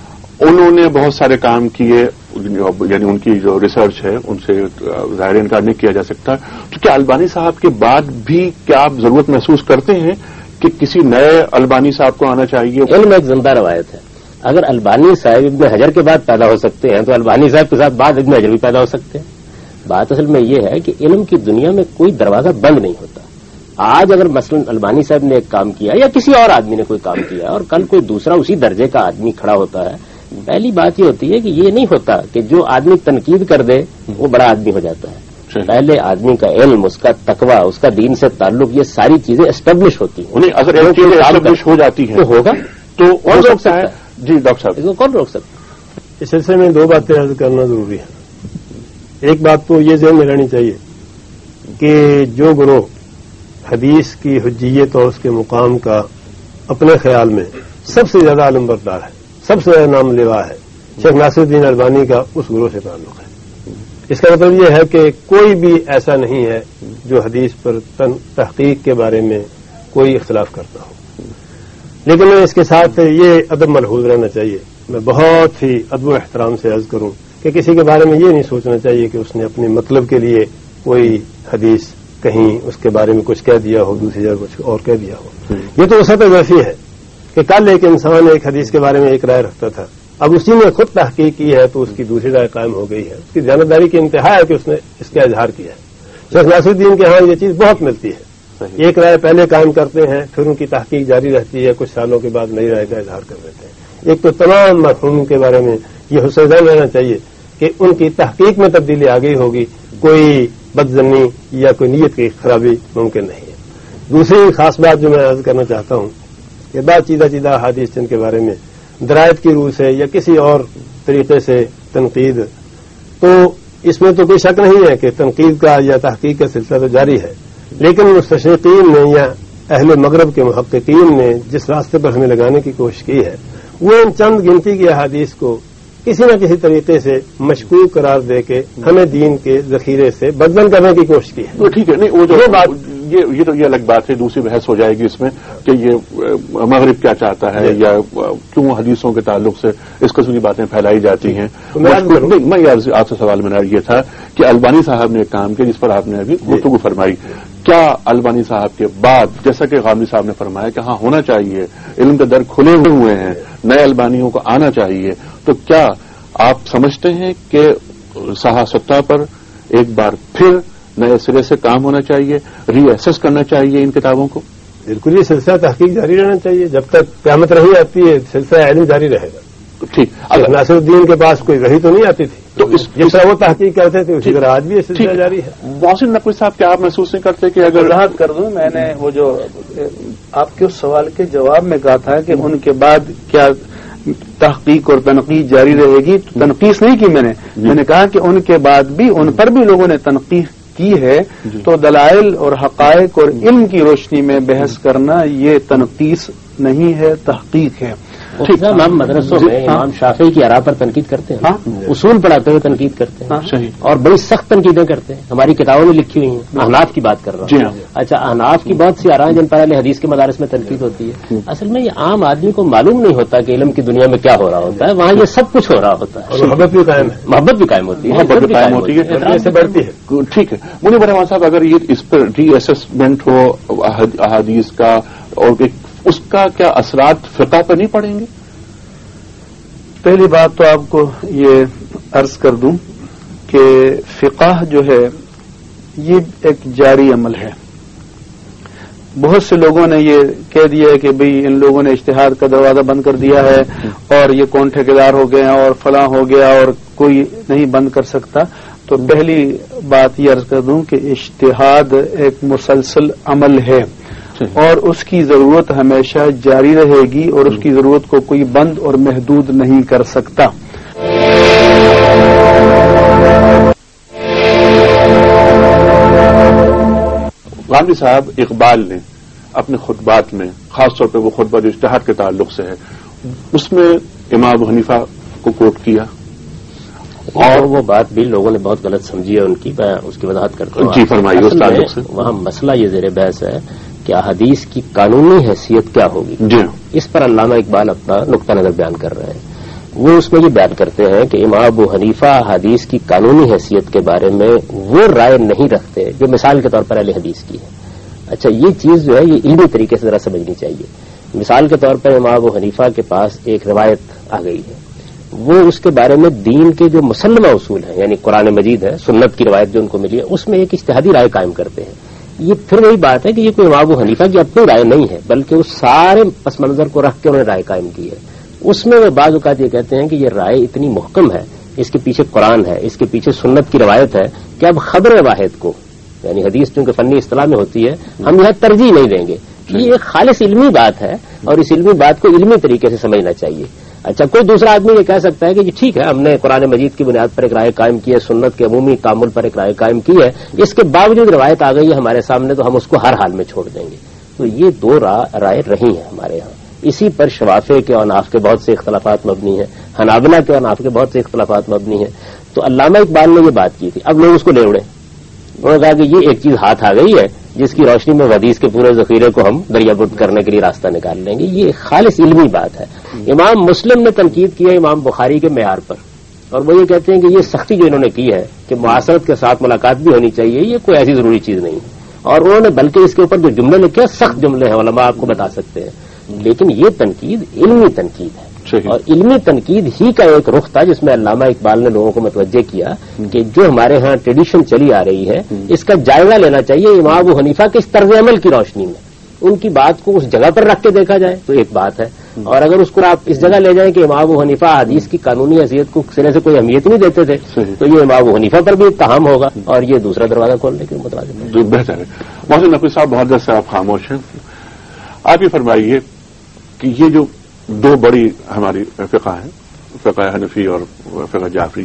[SPEAKER 1] انہوں نے بہت سارے کام کیے, یعنی ان کی جو ریسرچ ہے ان سے ظاہر انکار نہیں کیا جا سکتا. تو کیا البانی صاحب کے بعد بھی کیا آپ ضرورت محسوس کرتے ہیں کہ کسی نئے البانی صاحب کو آنا چاہیے؟
[SPEAKER 3] علم ایک زندہ روایت ہے. اگر البانی صاحب ابن حجر کے بعد پیدا ہو سکتے ہیں تو البانی صاحب کے ساتھ بعد ابن حجر بھی پیدا ہو سکتے ہیں. بات اصل میں یہ ہے کہ علم کی دنیا میں کوئی دروازہ بند نہیں ہوتا. آج اگر مثلاً البانی صاحب نے ایک کام کیا یا کسی اور آدمی نے کوئی کام کیا اور کل کوئی دوسرا اسی درجے کا آدمی کھڑا ہوتا ہے, پہلی بات یہ ہوتی ہے کہ یہ نہیں ہوتا کہ جو آدمی تنقید کر دے وہ بڑا آدمی ہو جاتا ہے. پہلے آدمی کا علم, اس کا تقوی, اس کا دین سے تعلق, یہ ساری چیزیں اسٹیبلش ہوتی ہیں.
[SPEAKER 1] اگر اسٹیبلش ہو جاتی ہیں
[SPEAKER 3] تو ہوگا
[SPEAKER 1] تو کون روک سکتا ہے؟ جی ڈاکٹر صاحب,
[SPEAKER 3] اس کو کون روک سکتا ہے؟
[SPEAKER 4] اس سلسلے میں دو باتیں عرض کرنا ضروری ہے. ایک بات تو یہ ذہن میں رہنی چاہیے کہ جو گروہ حدیث کی حجیت اور اس کے مقام کا اپنے خیال میں سب سے زیادہ علم بردار ہے, سب سے زیادہ نام لیوا ہے, شیخ ناصر الدین البانی کا اس گروہ سے تعلق ہے. اس کا مطلب یہ ہے کہ کوئی بھی ایسا نہیں ہے جو حدیث پر تحقیق کے بارے میں کوئی اختلاف کرتا ہو. لیکن اس کے ساتھ یہ ادب ملحوظ رہنا چاہیے. میں بہت ہی ادب و احترام سے عرض کروں کہ کسی کے بارے میں یہ نہیں سوچنا چاہیے کہ اس نے اپنے مطلب کے لیے کوئی حدیث کہیں اس کے بارے میں کچھ کہہ دیا ہو, دوسری جگہ کچھ اور کہہ دیا ہو. یہ تو وسعت اضافی ہے کہ کل ایک انسان ایک حدیث کے بارے میں ایک رائے رکھتا تھا, اب اسی نے خود تحقیق کی ہے تو اس کی دوسری رائے قائم ہو گئی ہے. اس کی دیانتداری کی انتہا ہے کہ اس نے اس کا اظہار کیا ہے. شیخ ناصر الدین کے ہاں یہ چیز بہت ملتی ہے. ایک رائے پہلے قائم کرتے ہیں, پھر ان کی تحقیق جاری رہتی ہے, کچھ سالوں کے بعد نئی رائے کا اظہار کر دیتے ہیں. ایک تو تمام مرحوم کے بارے میں یہ حسن ذہن رہنا چاہیے کہ ان کی تحقیق میں تبدیلی آ گئی ہوگی, کوئی بدظنی یا کوئی نیت کی خرابی ممکن نہیں ہے. دوسری خاص بات جو میں عرض کرنا چاہتا ہوں کہ بات چیدہ چیدہ حدیث چند کے بارے میں درائت کی روح سے یا کسی اور طریقے سے تنقید تو اس میں تو کوئی شک نہیں ہے کہ تنقید کا یا تحقیق کا سلسلہ تو جاری ہے، لیکن مستشرقین نے یا اہل مغرب کے محققین نے جس راستے پر ہمیں لگانے کی کوشش کی ہے وہ ان چند گنتی کی احادیث کو کسی نہ کسی طریقے سے مشکوک قرار دے کے ہمیں دین کے ذخیرے سے بدل کرنے کی کوشش کی ہے.
[SPEAKER 1] تو ٹھیک ہے، نہیں وہ جو بات یہ یہ تو یہ الگ بات ہے، دوسری بحث ہو جائے گی اس میں کہ یہ مغرب کیا چاہتا ہے یا کیوں حدیثوں کے تعلق سے اس قسم کی باتیں پھیلائی جاتی ہیں. میں آپ سے سوال میرا یہ تھا کہ البانی صاحب نے ایک کام کیا جس پر آپ نے ابھی گفتگو فرمائی، کیا البانی صاحب کے بعد جیسا کہ غامدی صاحب نے فرمایا کہ ہاں ہونا چاہیے، علم کے در کھلے ہوئے ہیں، نئے البانیوں کو آنا چاہیے، تو کیا آپ سمجھتے ہیں کہ صحاح سطح پر ایک بار پھر نئے سرے سے کام ہونا چاہیے، ری ایسس کرنا چاہیے ان کتابوں کو؟
[SPEAKER 4] بالکل، یہ سلسلہ تحقیق جاری رہنا چاہیے جب تک قیامت رہی آتی ہے، سلسلہ علم جاری رہے گا.
[SPEAKER 1] ٹھیک،
[SPEAKER 4] اگر ناصر الدین کے پاس کوئی وحی تو نہیں آتی تھی تو جس طرح وہ تحقیق کرتے تھے اسی طرح آج بھی یہ سلسلہ جاری ہے.
[SPEAKER 1] محسن نقوی صاحب کیا آپ محسوس نہیں کرتے کہ اگر
[SPEAKER 2] وضاحت کر دوں، میں نے وہ جو آپ کے اس سوال کے جواب میں کہا تھا کہ ان کے بعد کیا تحقیق اور تنقید جاری رہے گی، تنقید نہیں کی میں نے میں نے کہا کہ ان کے بعد بھی ان پر بھی لوگوں نے تنقید کی ہے، تو دلائل اور حقائق اور علم کی روشنی میں بحث کرنا یہ تنقید نہیں ہے، تحقیق ہے.
[SPEAKER 3] ٹھیک ہے، ہم مدرسوں میں امام شافعی کی آراء پر تنقید کرتے ہیں، اصول پڑھاتے ہوئے تنقید کرتے ہیں اور بڑی سخت تنقیدیں کرتے ہیں، ہماری کتابوں میں لکھی ہوئی ہیں. احناف کی بات کر رہا ہوں. اچھا، احناف کی بہت سی آراء جن پر اہل حدیث کے مدارس میں تنقید ہوتی ہے. اصل میں یہ عام آدمی کو معلوم نہیں ہوتا کہ علم کی دنیا میں کیا ہو رہا ہوتا ہے، وہاں یہ سب کچھ ہو رہا ہوتا ہے.
[SPEAKER 4] محبت بھی قائم ہے،
[SPEAKER 3] محبت بھی قائم ہوتی ہے،
[SPEAKER 1] محبت بھی قائم ہوتی ہے،
[SPEAKER 4] سے بڑھتی ہے.
[SPEAKER 1] ٹھیک ہے منیر برحمان صاحب، اگر یہ اس پر ری ایسسمنٹ ہو احادیث کا اور اس کا کیا اثرات فقہ پر نہیں پڑیں گے؟
[SPEAKER 2] پہلی بات تو آپ کو یہ عرض کر دوں کہ فقہ جو ہے یہ ایک جاری عمل ہے. بہت سے لوگوں نے یہ کہہ دیا ہے کہ بھئی ان لوگوں نے اجتہاد کا دروازہ بند کر دیا ہے اور یہ کون ٹھیکیدار ہو گئے ہیں اور فلاں ہو گیا اور کوئی نہیں بند کر سکتا. تو پہلی بات یہ عرض کر دوں کہ اجتہاد ایک مسلسل عمل ہے اور اس کی ضرورت ہمیشہ جاری رہے گی اور اس کی ضرورت کو کوئی بند اور محدود نہیں کر سکتا.
[SPEAKER 1] غامدی صاحب، اقبال نے اپنے خطبات میں خاص طور پہ وہ خطبہ جو اجتہاد کے تعلق سے ہے اس میں امام ابو حنیفہ کو کوٹ کیا
[SPEAKER 3] اور وہ بات بھی لوگوں نے بہت غلط سمجھی ہے ان کی، میں اس کی وضاحت کرتا ہوں.
[SPEAKER 1] جی فرمائیے. اس تعلق سے
[SPEAKER 3] وہاں مسئلہ یہ زیر بحث ہے کہ حدیث کی قانونی حیثیت کیا ہوگی.
[SPEAKER 1] جی
[SPEAKER 3] اس پر علامہ اقبال اپنا نقطہ نظر بیان کر رہے ہیں. وہ اس میں یہ بیان کرتے ہیں کہ امام ابو حنیفہ حدیث کی قانونی حیثیت کے بارے میں وہ رائے نہیں رکھتے جو مثال کے طور پر اہل حدیث کی ہے. اچھا، یہ چیز جو ہے یہ علمی طریقے سے ذرا سمجھنی چاہیے. مثال کے طور پر امام ابو حنیفہ کے پاس ایک روایت آ گئی ہے، وہ اس کے بارے میں دین کے جو مسلمہ اصول ہیں یعنی قرآن مجید ہے، سنت کی روایت جو ان کو ملی ہے، اس میں ایک اجتہادی رائے قائم کرتے ہیں. یہ پھر وہی بات ہے کہ یہ کوئی امام ابو حنیفہ کی اپنی رائے نہیں ہے بلکہ اس سارے پس منظر کو رکھ کے انہوں نے رائے قائم کی ہے. اس میں وہ بعض اوقات یہ کہتے ہیں کہ یہ رائے اتنی محکم ہے، اس کے پیچھے قرآن ہے، اس کے پیچھے سنت کی روایت ہے کہ اب خبر واحد کو یعنی حدیث چونکہ فنی اصطلاح میں ہوتی ہے ہم یہاں ترجیح نہیں دیں گے. یہ ایک خالص علمی بات ہے اور اس علمی بات کو علمی طریقے سے سمجھنا چاہیے. اچھا، کوئی دوسرا آدمی یہ کہہ سکتا ہے کہ یہ ٹھیک ہے ہم نے قرآن مجید کی بنیاد پر ایک رائے قائم کی ہے، سنت کے عمومی تعامل پر ایک رائے قائم کی ہے، اس کے باوجود روایت آ گئی ہے ہمارے سامنے تو ہم اس کو ہر حال میں چھوڑ دیں گے. تو یہ دو رائے رہی ہیں ہمارے یہاں. اسی پر شوافع کے اور اناف کے بہت سے اختلافات مبنی ہیں، حنابلہ کے اور اناف کے بہت سے اختلافات مبنی ہیں. تو علامہ اقبال نے یہ بات کی تھی، اب لوگ اس کو لے اڑے. انہوں نے کہا کہ یہ ایک چیز ہاتھ آ گئی ہے جس کی روشنی میں حدیث کے پورے ذخیرے کو ہم دریا برد کرنے کے لیے راستہ نکال لیں گے. یہ خالص علمی بات ہے. امام مسلم نے تنقید کی ہے امام بخاری کے معیار پر اور وہ یہ کہتے ہیں کہ یہ سختی جو انہوں نے کی ہے کہ معاصرت کے ساتھ ملاقات بھی ہونی چاہیے، یہ کوئی ایسی ضروری چیز نہیں ہے. اور انہوں نے بلکہ اس کے اوپر جو جملے لکھے سخت جملے ہیں، علماء آپ کو بتا سکتے ہیں. لیکن یہ تنقید علمی تنقید ہے اور علمی تنقید ہی کا ایک رخ تھا جس میں علامہ اقبال نے لوگوں کو متوجہ کیا کہ جو ہمارے ہاں ٹریڈیشن چلی آ رہی ہے اس کا جائزہ لینا چاہیے امام ابو حنیفہ کے اس طرز عمل کی روشنی میں. ان کی بات کو اس جگہ پر رکھ کے دیکھا جائے تو ایک بات ہے، اور اگر اس کو آپ اس جگہ لے جائیں کہ امام ابو حنیفہ حدیث کی قانونی حیثیت کو سرے سے کوئی اہمیت نہیں دیتے تھے تو یہ امام ابو حنیفہ پر بھی اتہام ہوگا اور یہ دوسرا دروازہ کھولنے کے مترادف ہے.
[SPEAKER 1] بہتر ہے. محسن نقوی صاحب، بہت دیر سے آپ خاموش ہیں. آپ یہ فرمائیے کہ یہ جو دو بڑی ہماری فقہ ہیں، فقہ حنفی اور فقہ جعفریہ،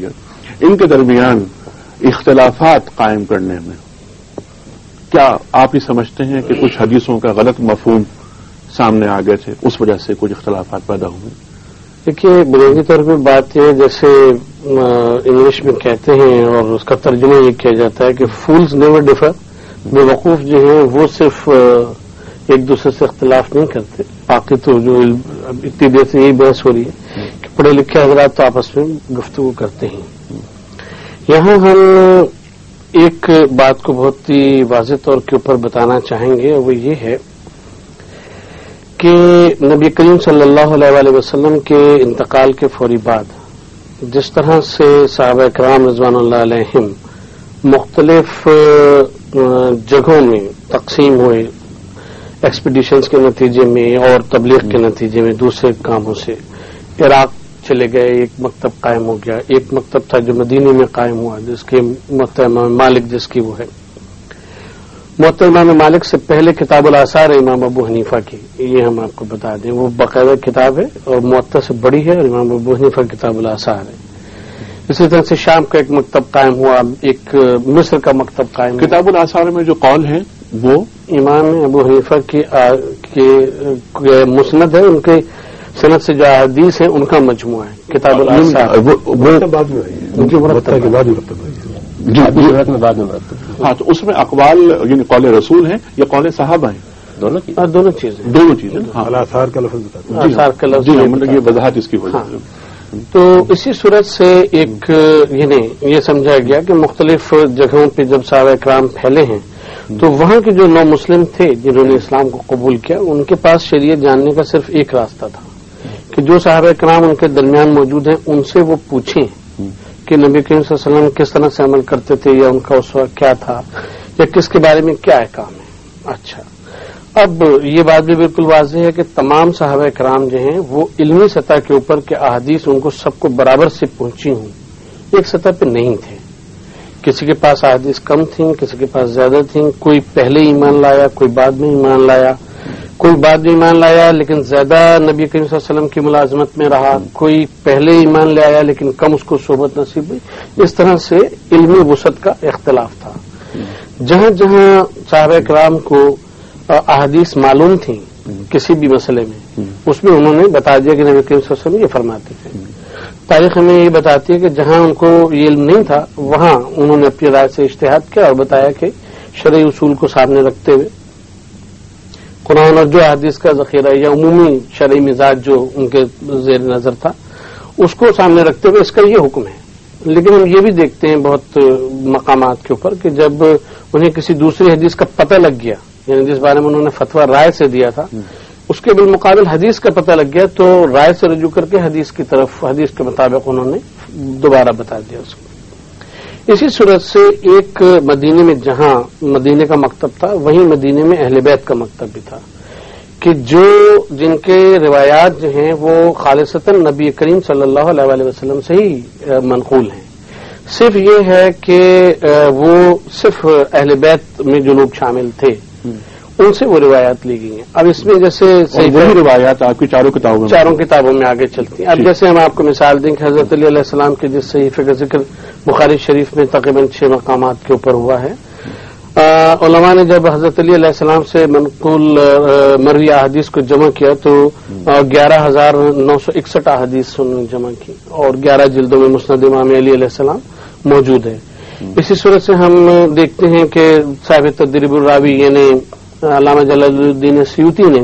[SPEAKER 1] ان کے درمیان اختلافات قائم کرنے میں کیا آپ یہ سمجھتے ہیں کہ کچھ حدیثوں کا غلط مفہوم سامنے آ گئے تھے، اس وجہ سے کچھ اختلافات پیدا ہوئے؟
[SPEAKER 2] دیکھیے، بنیادی طور پہ بات یہ جیسے انگلش میں کہتے ہیں اور اس کا ترجمہ یہ کیا جاتا ہے کہ فولز نیور ڈفر، بے وقوف جو ہیں وہ صرف ایک دوسرے سے اختلاف نہیں کرتے، باقی تو جو اتنی دیر سے یہی بحث ہو رہی ہے کہ پڑھے لکھے حضرات تو آپس میں گفتگو کرتے ہیں۔ یہاں ہم ایک بات کو بہت ہی واضح طور کے اوپر بتانا چاہیں گے، اور وہ یہ ہے کہ نبی کریم صلی اللہ علیہ وآلہ وسلم کے انتقال کے فوری بعد جس طرح سے صحابہ کرام رضوان اللہ علیہم مختلف جگہوں میں تقسیم ہوئے ایکسپیڈیشنز کے نتیجے میں اور تبلیغ کے نتیجے میں دوسرے کاموں سے، عراق چلے گئے، ایک مکتب قائم ہو گیا، ایک مکتب تھا جو مدینے میں قائم ہوا جس کے امام مالک جس کی وہ ہے۔ موطا امام مالک سے پہلے کتاب الآثار ہے امام ابو حنیفہ کی، یہ ہم آپ کو بتا دیں، وہ باقاعدہ کتاب ہے اور موطا سے بڑی ہے، اور امام ابو حنیفہ کتاب الآثار ہے۔ اسی طرح سے شام کا ایک مکتب قائم ہوا، ایک مصر کا مکتب قائم ہوا۔
[SPEAKER 1] کتاب الآثار میں جو قول ہیں وہ
[SPEAKER 2] امام ابو حنیفہ کی مسند ہے، ان کے سند سے جو احادیث ہیں ان کا مجموعہ ہے کتاب الآثار۔
[SPEAKER 4] بعد میں
[SPEAKER 3] بعد میں مرتب،
[SPEAKER 1] ہاں، تو اس میں اقوال یعنی قول رسول ہیں یا قول صحابہ ہیں؟
[SPEAKER 3] دونوں کی
[SPEAKER 2] دونوں چیزیں
[SPEAKER 1] دونوں چیزیں۔ ہاں،
[SPEAKER 4] آثار کا لفظ بتاتے ہیں،
[SPEAKER 2] آثار کا لفظ
[SPEAKER 1] مطلب یہ وضاحت اس کی ہو جاتی ہے۔
[SPEAKER 2] تو اسی صورت سے ایک یعنی یہ سمجھا گیا کہ مختلف جگہوں پہ جب صحابہ کرام پھیلے ہیں تو وہاں کے جو نو مسلم تھے جنہوں نے اسلام کو قبول کیا، ان کے پاس شریعت جاننے کا صرف ایک راستہ تھا کہ جو صحابہ کرام ان کے درمیان موجود ہیں ان سے وہ پوچھیں کہ نبی کریم صلی اللہ علیہ وسلم کس طرح سے عمل کرتے تھے، یا ان کا اس وقت کیا تھا، یا کس کے بارے میں کیا احکام ہے۔ اچھا، اب یہ بات بھی بالکل واضح ہے کہ تمام صحابہ کرام جو ہیں وہ علمی سطح کے اوپر کے احادیث ان کو سب کو برابر سے پہنچی ہوں، ایک سطح پہ نہیں تھے۔ کسی کے پاس احادیث کم تھیں، کسی کے پاس زیادہ تھیں، کوئی پہلے ایمان لایا، کوئی بعد میں ایمان لایا، کوئی بعد میں ایمان لایا لیکن زیادہ نبی کریم صلی اللہ علیہ وسلم کی ملازمت میں رہا، کوئی پہلے ایمان لے آیا لیکن کم اس کو صحبت نصیب ہوئی۔ اس طرح سے علمی وسعت کا اختلاف تھا۔ جہاں جہاں صحابہ کرام کو احادیث معلوم تھیں کسی بھی مسئلے میں، اس میں انہوں نے بتا دیا کہ نبی کریم صلی اللہ علیہ وسلم یہ فرماتے تھے۔ تاریخ ہمیں یہ بتاتی ہے کہ جہاں ان کو یہ علم نہیں تھا وہاں انہوں نے اپنی رائے سے اجتہاد کیا اور بتایا کہ شرعی اصول کو سامنے رکھتے ہوئے قرآن اور جو احادیث کا ذخیرہ یا عمومی شرعی مزاج جو ان کے زیر نظر تھا اس کو سامنے رکھتے ہوئے اس کا یہ حکم ہے۔ لیکن ہم یہ بھی دیکھتے ہیں بہت مقامات کے اوپر کہ جب انہیں کسی دوسری حدیث کا پتہ لگ گیا، یعنی جس بارے میں انہوں نے فتویٰ رائے سے دیا تھا اس کے بالمقابل حدیث کا پتہ لگ گیا تو رائے سے رجوع کر کے حدیث کی طرف حدیث کے مطابق انہوں نے دوبارہ بتا دیا اس کو۔ اسی صورت سے ایک مدینے میں جہاں مدینے کا مکتب تھا وہیں مدینے میں اہل بیت کا مکتب بھی تھا کہ جو جن کے روایات جو ہیں وہ خالصتاً نبی کریم صلی اللہ علیہ وآلہ وسلم سے ہی منقول ہیں، صرف یہ ہے کہ وہ صرف اہل بیت میں جو لوگ شامل تھے ان سے وہ روایات لی گئی ہیں۔ اب اس میں جیسے
[SPEAKER 1] وہی روایات آپ کی چاروں کتابوں میں
[SPEAKER 2] چاروں کتابوں میں آگے چلتی ہیں۔ اب جیسے ہم آپ کو مثال دیں کہ حضرت علی علیہ السلام کے جس صحیفے کا ذکر بخاری شریف میں تقریباً چھ مقامات کے اوپر ہوا ہے، علماء نے جب حضرت علی علیہ السلام سے منقول مروی احادیث کو جمع کیا تو گیارہ ہزار نو سو اکسٹھ احادیث انہوں نے جمع کی اور گیارہ جلدوں میں مسند امام علی علیہ السلام موجود ہے۔ اسی صورت سے ہم دیکھتے ہیں کہ صاحب تدریب الراوی یعنی علامہ جلال الدین سیوطی نے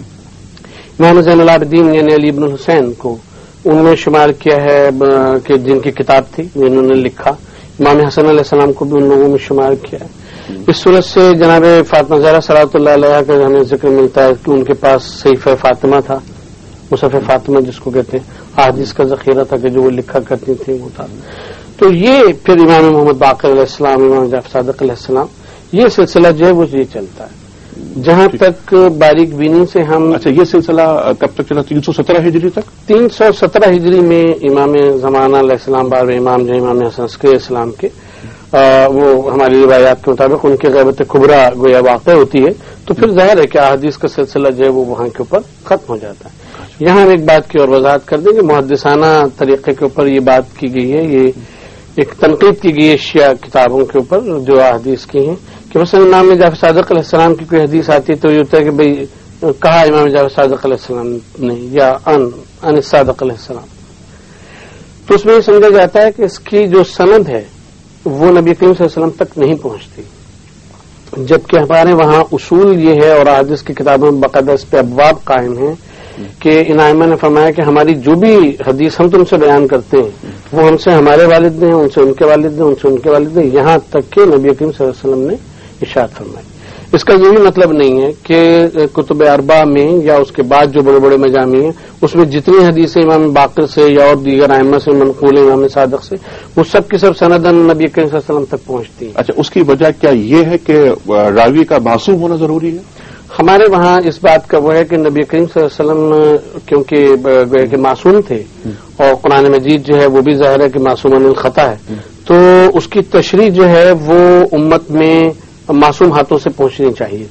[SPEAKER 2] امام زین العابدین یعنی علی بن الحسین کو ان میں شمار کیا ہے کہ جن کی کتاب تھی انہوں نے لکھا، امام حسن علیہ السلام کو بھی ان لوگوں میں شمار کیا ہے۔ اس صورت سے جناب فاطمہ زہرا صلوات اللہ علیہ کا ہمیں ذکر ملتا ہے کہ ان کے پاس صحیفہ فاطمہ تھا، مصحف فاطمہ جس کو کہتے ہیں، احادیث کا ذخیرہ تھا کہ جو وہ لکھا کرتی تھی وہ تھا۔ تو یہ پھر امام محمد باقر علیہ السلام، امام جعفر صادق علیہ السلام، یہ سلسلہ جو ہے وہ یہ چلتا ہے۔ جہاں تک باریک بینی سے ہم
[SPEAKER 1] اچھا یہ سلسلہ کب تک چلا؟ تین سو سترہ ہجری تک
[SPEAKER 2] تین سو سترہ ہجری میں امام زمانہ علیہ السلام بارہویں امام جو امام حسن عسکری اسلام کے وہ ہماری روایات کے مطابق ان کی غیبت کبریٰ گویا واقع ہوتی ہے تو پھر ظاہر ہے کہ احادیث کا سلسلہ جو ہے وہ وہاں کے اوپر ختم ہو جاتا ہے۔ یہاں ہم ایک بات کی اور وضاحت کر دیں کہ محدثانہ طریقے کے اوپر یہ بات کی گئی ہے، یہ ایک تنقید کی گئی ہے شیعہ کتابوں کے اوپر جو احادیث کی ہیں کہ مثلا امام جعفر صادق علیہ السلام کی کوئی حدیث آتی ہے تو یہ ہوتا ہے کہ بھئی کہا امام جعفر صادق علیہ السلام نے یا ان ان صادق علیہ السلام، تو اس میں یہ سمجھا جاتا ہے کہ اس کی جو سند ہے وہ نبی کریم صلی اللہ علیہ وسلم تک نہیں پہنچتی، جبکہ ہمارے وہاں اصول یہ ہے اور احادیث کی کتابوں میں باقاعدہ اس پہ ابواب قائم ہیں کہ ان ائمہ نے فرمایا کہ ہماری جو بھی حدیث ہم تم سے بیان کرتے ہیں وہ ہم سے ہمارے والد ہیں، ان سے ان کے والد ہیں، ان سے ان کے والد ہیں، یہاں تک کہ نبی کریم صلی اللہ علیہ وسلم نے ارشاد فرمائی۔ اس کا یہ بھی مطلب نہیں ہے کہ کتب اربعہ میں یا اس کے بعد جو بڑے بڑے مجامع ہیں اس میں جتنی حدیثیں امام باقر سے یا اور دیگر ائمہ سے منقول ہیں امام صادق سے وہ سب کی سب سندن نبی کریم صلی اللہ علیہ وسلم تک پہنچتی ہیں۔
[SPEAKER 1] اچھا، اس کی وجہ کیا یہ ہے کہ راوی کا معصوم ہونا ضروری ہے؟
[SPEAKER 2] ہمارے وہاں اس بات کا وہ ہے کہ نبی کریم صلی اللہ علیہ وسلم کیونکہ کہ معصوم تھے اور قرآن مجید جو ہے وہ بھی ظاہر ہے کہ معصوم عن الخطا ہے، تو اس کی تشریح جو ہے وہ امت میں معصوم ہاتھوں سے پہنچنی چاہیے۔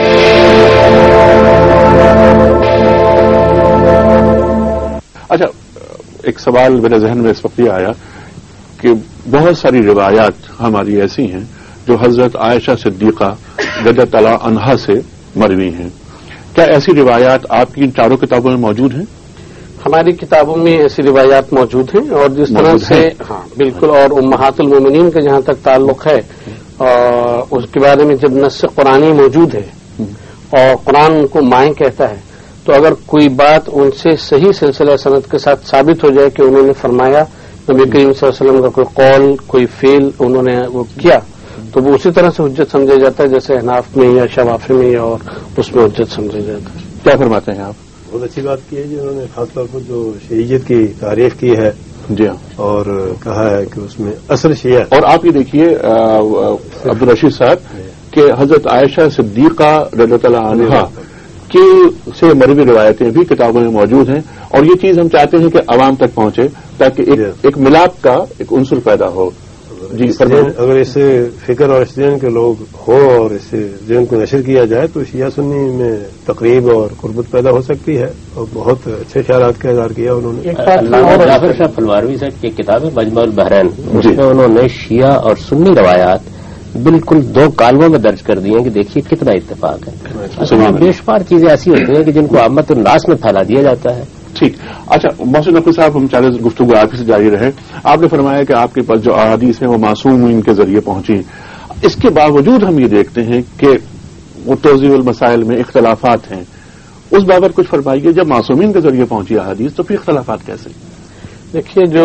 [SPEAKER 1] اچھا، ایک سوال میرے ذہن میں اس وقت یہ آیا کہ بہت ساری روایات ہماری ایسی ہیں جو حضرت عائشہ صدیقہ رضی اللہ عنہا سے مروی ہیں، کیا ایسی روایات آپ کی ان چاروں کتابوں میں موجود ہیں؟
[SPEAKER 2] ہماری کتابوں میں ایسی روایات موجود ہیں اور جس طرح سے ہاں بالکل، اور امہات المومنین کا جہاں تک تعلق ہے اور اس کے بارے میں جب نص قرآنی موجود ہے اور قرآن ان کو مائیں کہتا ہے تو اگر کوئی بات ان سے صحیح سلسلہ سند کے ساتھ ثابت ہو جائے کہ انہوں نے فرمایا، نبی کریم صلی اللہ علیہ وسلم کا کوئی قول کوئی فعل انہوں نے وہ کیا تو وہ اسی طرح سے حجت سمجھا جاتا ہے جیسے حناف میں یا شوافی میں یا اور اس میں حجت سمجھا جاتا ہے۔
[SPEAKER 1] کیا فرماتے ہیں آپ؟
[SPEAKER 4] بہت اچھی بات کی ہے جی، انہوں نے خاص طور پر جو شیعیت کی تعریف کی ہے
[SPEAKER 1] جی ہاں،
[SPEAKER 4] اور کہا ہے کہ اس میں اصل شیعہ،
[SPEAKER 1] اور آپ یہ دیکھیے عبدالرشید صاحب کہ حضرت عائشہ صدیقہ رضی اللہ عنہا کی سے مروی روایتیں بھی کتابوں میں موجود ہیں اور یہ چیز ہم چاہتے ہیں کہ عوام تک پہنچے تاکہ ایک, ایک ملاپ کا ایک عنصر پیدا ہو۔ جی
[SPEAKER 4] اگر اس سے فکر اور اس دین کے لوگ ہو اور اس سے ذہن کو نشر کیا جائے تو شیعہ سنی میں تقریب اور قربت پیدا ہو سکتی ہے، اور بہت اچھے خیالات کا اظہار کیا انہوں نے۔
[SPEAKER 3] علامہ جعفر شاہ پھلواروی صاحب کی کتاب ہے مجمع البحرین، اس میں انہوں نے شیعہ اور سنی روایات بالکل دو کالموں میں درج کر دی ہیں کہ دیکھیے کتنا اتفاق ہے۔ بے شمار چیزیں ایسی ہوتی ہیں کہ جن کو عامت الناس میں پھیلا دیا جاتا ہے۔
[SPEAKER 1] ٹھیک، اچھا محسن نقوی صاحب، ہم چاہتے ہیں گفتگو آپ سے جاری رہے۔ آپ نے فرمایا کہ آپ کے پاس جو احادیث ہیں وہ معصوم ان کے ذریعے پہنچی، اس کے باوجود ہم یہ دیکھتے ہیں کہ وہ توضیح المسائل میں اختلافات ہیں، اس بابت کچھ فرمائیے۔ جب معصومین کے ذریعے پہنچی احادیث تو پھر اختلافات کیسے؟
[SPEAKER 2] دیکھیے، جو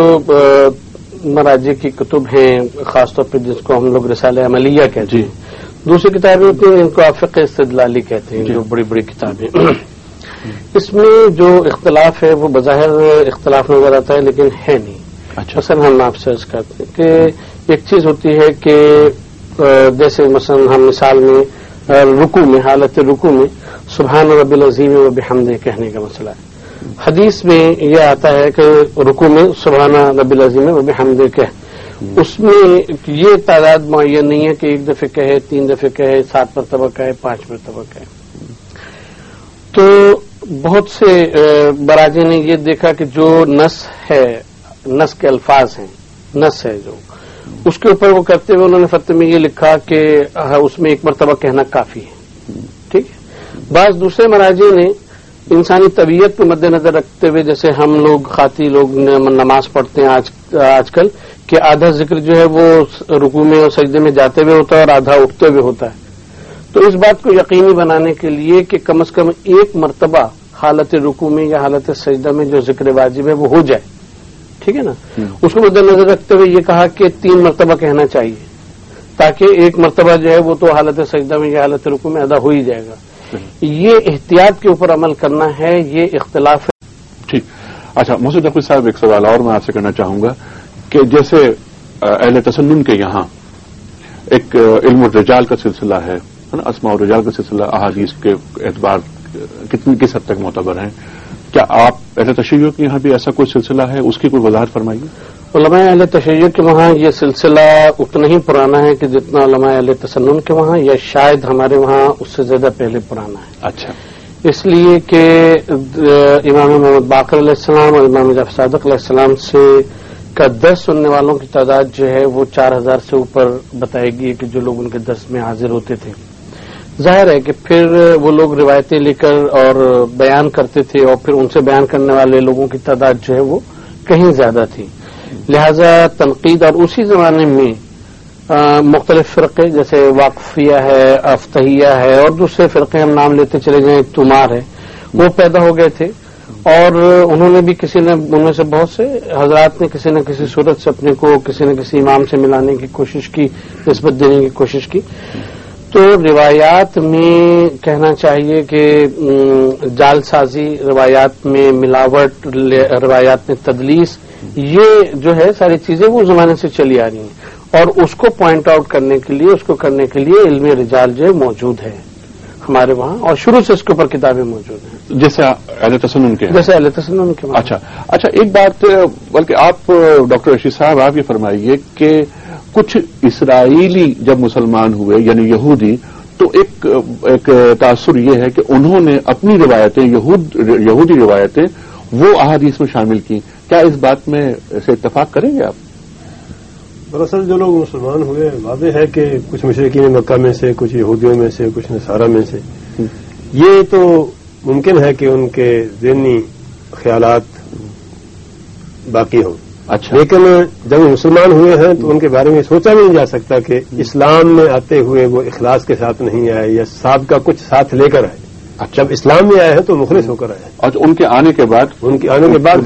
[SPEAKER 2] مراجع کی کتب ہیں خاص طور پہ جس کو ہم لوگ رسالہ عملیہ کہتے ہیں، دوسری کتابیں ہوتی ہیں ان کو آپ فقہ استدلالی کہتے ہیں، جو بڑی بڑی کتابیں، اس میں جو اختلاف ہے وہ بظاہر اختلاف نظر آتا ہے لیکن ہے نہیں۔
[SPEAKER 1] اچھا،
[SPEAKER 2] مثلا ہم آپ سے عرض کرتے ہیں کہ ایک چیز ہوتی ہے کہ جیسے مثلا ہم مثال میں رکوع میں حالت رکوع میں سبحان رب العظیم و بحمدہ کہنے کا مسئلہ ہے، حدیث میں یہ آتا ہے کہ رکوع میں سبحان رب العظیم و بحمدہ کہہ، اس میں یہ تعداد معین نہیں ہے کہ ایک دفعہ کہے، تین دفعہ کہے، سات مرتبہ کہے، پانچ مرتبہ کہے۔ تو بہت سے براجے نے یہ دیکھا کہ جو نص ہے، نص کے الفاظ ہیں، نص ہے جو اس کے اوپر وہ کرتے ہوئے انہوں نے فتوی میں یہ لکھا کہ اس میں ایک مرتبہ کہنا کافی ہے، ٹھیک ہے۔ بعض دوسرے مراجع نے انسانی طبیعت کو مد نظر رکھتے ہوئے، جیسے ہم لوگ خاطی لوگ نماز پڑھتے ہیں آج آج کل کہ آدھا ذکر جو ہے وہ رکوع میں اور سجدے میں جاتے ہوئے ہوتا ہے اور آدھا اٹھتے ہوئے ہوتا ہے، تو اس بات کو یقینی بنانے کے لیے کہ کم از کم ایک مرتبہ حالت رکوع میں یا حالت سجدہ میں جو ذکر واجب ہے وہ ہو جائے، ٹھیک ہے نا، اس کو مد نظر رکھتے ہوئے یہ کہا کہ تین مرتبہ کہنا چاہیے تاکہ ایک مرتبہ جو ہے وہ تو حالت سجدہ میں یا حالت رکوع میں ادا ہو ہی جائے گا۔ یہ احتیاط کے اوپر عمل کرنا ہے، یہ اختلاف ہے۔
[SPEAKER 1] ٹھیک، اچھا محسن نقوی صاحب، ایک سوال اور میں آپ سے کرنا چاہوں گا کہ جیسے اہل تسنن کے یہاں ایک علم الرجال کا سلسلہ ہے، اسماء الرجال کا سلسلہ احادیث کے اعتبار کتنی کس حد تک معتبر ہیں، کیا آپ اہل تشیع کے یہاں بھی ایسا کوئی سلسلہ ہے، اس کی کوئی وضاحت فرمائیے؟
[SPEAKER 2] علماء اہل تشیع کے وہاں یہ سلسلہ اتنا ہی پرانا ہے کہ جتنا علماء اہل تسنن کے وہاں، یا شاید ہمارے وہاں اس سے زیادہ پہلے پرانا ہے۔
[SPEAKER 1] اچھا،
[SPEAKER 2] اس لیے کہ امام محمد باقر علیہ السلام اور امام جعفر صادق علیہ السلام سے کا درس سننے والوں کی تعداد جو ہے وہ چار ہزار سے اوپر بتائے گی کہ جو لوگ ان کے درس میں حاضر ہوتے تھے. ظاہر ہے کہ پھر وہ لوگ روایتیں لے کر اور بیان کرتے تھے اور پھر ان سے بیان کرنے والے لوگوں کی تعداد جو ہے وہ کہیں زیادہ تھی. لہذا تنقید اور اسی زمانے میں مختلف فرقے جیسے واقفیہ ہے, افتحیہ ہے اور دوسرے فرقے ہم نام لیتے چلے جائیں, تمار ہے, وہ پیدا ہو گئے تھے. اور انہوں نے بھی کسی نے ان میں سے بہت سے حضرات نے کسی نہ کسی صورت سے اپنے کو کسی نہ کسی امام سے ملانے کی کوشش کی, نسبت دینے کی کوشش کی. تو روایات میں کہنا چاہیے کہ جال سازی, روایات میں ملاوٹ, روایات میں تدلیس, یہ جو ہے ساری چیزیں وہ زمانے سے چلی آ رہی ہیں اور اس کو پوائنٹ آؤٹ کرنے کے لیے, اس کو کرنے کے لیے علم رجال جو ہے موجود ہے ہمارے وہاں اور شروع سے اس کے اوپر کتابیں موجود ہیں
[SPEAKER 1] جیسے اہل تسنن کے
[SPEAKER 2] جیسے اہل تسنن کے.
[SPEAKER 1] اچھا اچھا ایک بات بلکہ آپ ڈاکٹر رشید صاحب آپ یہ فرمائیے کہ کچھ اسرائیلی جب مسلمان ہوئے یعنی یہودی تو ایک ایک تاثر یہ ہے کہ انہوں نے اپنی روایتیں یہود یہودی روایتیں وہ احادیث میں شامل کی. کیا اس بات میں سے اتفاق کریں گے آپ؟
[SPEAKER 4] دراصل جو لوگ مسلمان ہوئے واضح ہے کہ کچھ مشرکین مکہ میں سے, کچھ یہودیوں میں سے, کچھ نصارہ میں سے. یہ تو ممکن ہے کہ ان کے ذہنی خیالات باقی ہوں.
[SPEAKER 1] اچھا,
[SPEAKER 4] لیکن جب وہ مسلمان ہوئے ہیں تو ان کے بارے میں سوچا بھی نہیں جا سکتا کہ اسلام میں آتے ہوئے وہ اخلاص کے ساتھ نہیں آئے یا صاحب کا کچھ ساتھ لے کر آئے. جب اسلام میں آئے ہیں تو مخلص ہو کر آئے.
[SPEAKER 1] اور ان کے آنے کے بعد
[SPEAKER 4] ان کے آنے کے بعد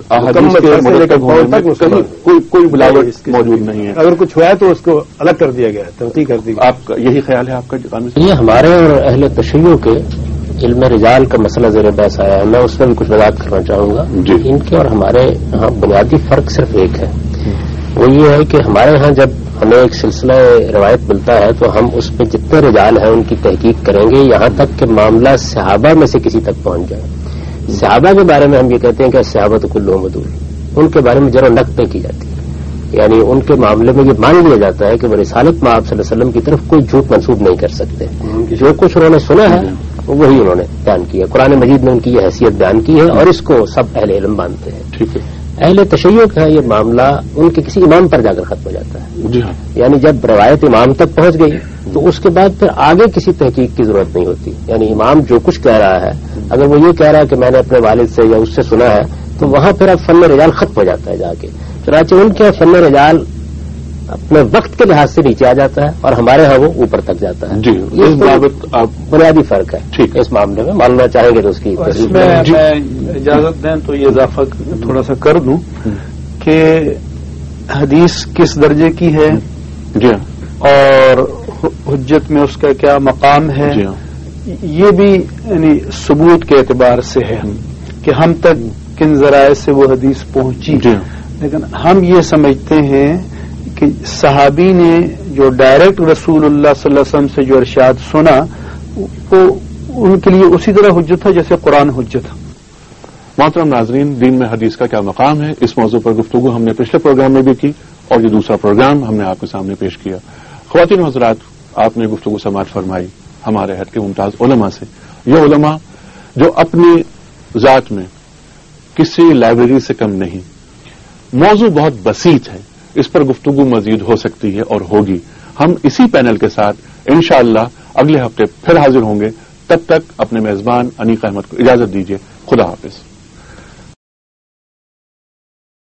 [SPEAKER 1] کوئی ملاوٹ موجود نہیں ہے.
[SPEAKER 4] اگر کچھ ہوا ہے تو اس کو الگ کر دیا گیا, تنقید کر دی گئی.
[SPEAKER 1] آپ کا یہی خیال ہے آپ کا؟
[SPEAKER 3] یہ ہمارے اور اہل تشیع کے علم رجال کا مسئلہ زیر بحث آیا ہے, میں اس میں بھی کچھ وضاحت کرنا چاہوں گا.
[SPEAKER 1] جی.
[SPEAKER 3] ان کے اور ہمارے یہاں بنیادی فرق صرف ایک ہے, وہ یہ ہے کہ ہمارے ہاں جب ہمیں ایک سلسلہ روایت ملتا ہے تو ہم اس میں جتنے رجال ہیں ان کی تحقیق کریں گے یہاں تک کہ معاملہ صحابہ میں سے کسی تک پہنچ جائے. صحابہ کے بارے میں ہم یہ کہتے ہیں کہ صحابہ تو کلہم عدول, ان کے بارے میں ذرا نقد نہیں کی جاتی, یعنی ان کے معاملے میں یہ مان لیا جاتا ہے کہ وہ رسالت میں آپ صلی اللہ علیہ وسلم کی طرف کوئی جھوٹ منسوب نہیں کر سکتے. جو کچھ انہوں نے سنا ہے وہی انہوں نے بیان کیا. قرآن مجید نے ان کی یہ حیثیت بیان کی ہے اور اس کو سب اہل علم مانتے ہیں.
[SPEAKER 1] ٹھیک ہے.
[SPEAKER 3] اہل تشیع کا یہ معاملہ ان کے کسی امام پر جا کر ختم ہو جاتا ہے.
[SPEAKER 1] جی ہاں.
[SPEAKER 3] یعنی جب روایت امام تک پہنچ گئی تو اس کے بعد پھر آگے کسی تحقیق کی ضرورت نہیں ہوتی. یعنی امام جو کچھ کہہ رہا ہے اگر وہ یہ کہہ رہا ہے کہ میں نے اپنے والد سے یا اس سے سنا ہے تو وہاں پھر اب فن رجال ختم ہو جاتا ہے جا کے. چنانچہ ان کے فن رجال اپنے وقت کے لحاظ سے نیچے آ جاتا ہے اور ہمارے ہاں وہ اوپر تک جاتا ہے.
[SPEAKER 1] جی, اس بابت آپ
[SPEAKER 3] بنیادی فرق ہے.
[SPEAKER 1] ٹھیک,
[SPEAKER 3] اس معاملے میں ماننا چاہیں گے تو اس کی
[SPEAKER 2] میں اجازت دیں تو یہ اضافہ تھوڑا سا کر دوں کہ حدیث کس درجے کی ہے
[SPEAKER 1] جی
[SPEAKER 2] اور حجت میں اس کا کیا مقام ہے, یہ بھی یعنی ثبوت کے اعتبار سے ہے کہ ہم تک کن ذرائع سے وہ حدیث پہنچی. لیکن ہم یہ سمجھتے ہیں کہ صحابی نے جو ڈائریکٹ رسول اللہ صلی اللہ علیہ وسلم سے جو ارشاد سنا وہ ان کے لیے اسی طرح حجت ہے جیسے قرآن حجت ہے.
[SPEAKER 1] محترم ناظرین, دین میں حدیث کا کیا مقام ہے, اس موضوع پر گفتگو ہم نے پچھلے پروگرام میں بھی کی اور یہ دوسرا پروگرام ہم نے آپ کے سامنے پیش کیا. خواتین و حضرات, آپ نے گفتگو سماعت فرمائی ہمارے حد کے ممتاز علماء سے. یہ علماء جو اپنی ذات میں کسی لائبریری سے کم نہیں. موضوع بہت بسیط ہے, اس پر گفتگو مزید ہو سکتی ہے اور ہوگی. ہم اسی پینل کے ساتھ انشاءاللہ اگلے ہفتے پھر حاضر ہوں گے. تب تک اپنے میزبان انیق احمد کو اجازت دیجیے. خدا حافظ.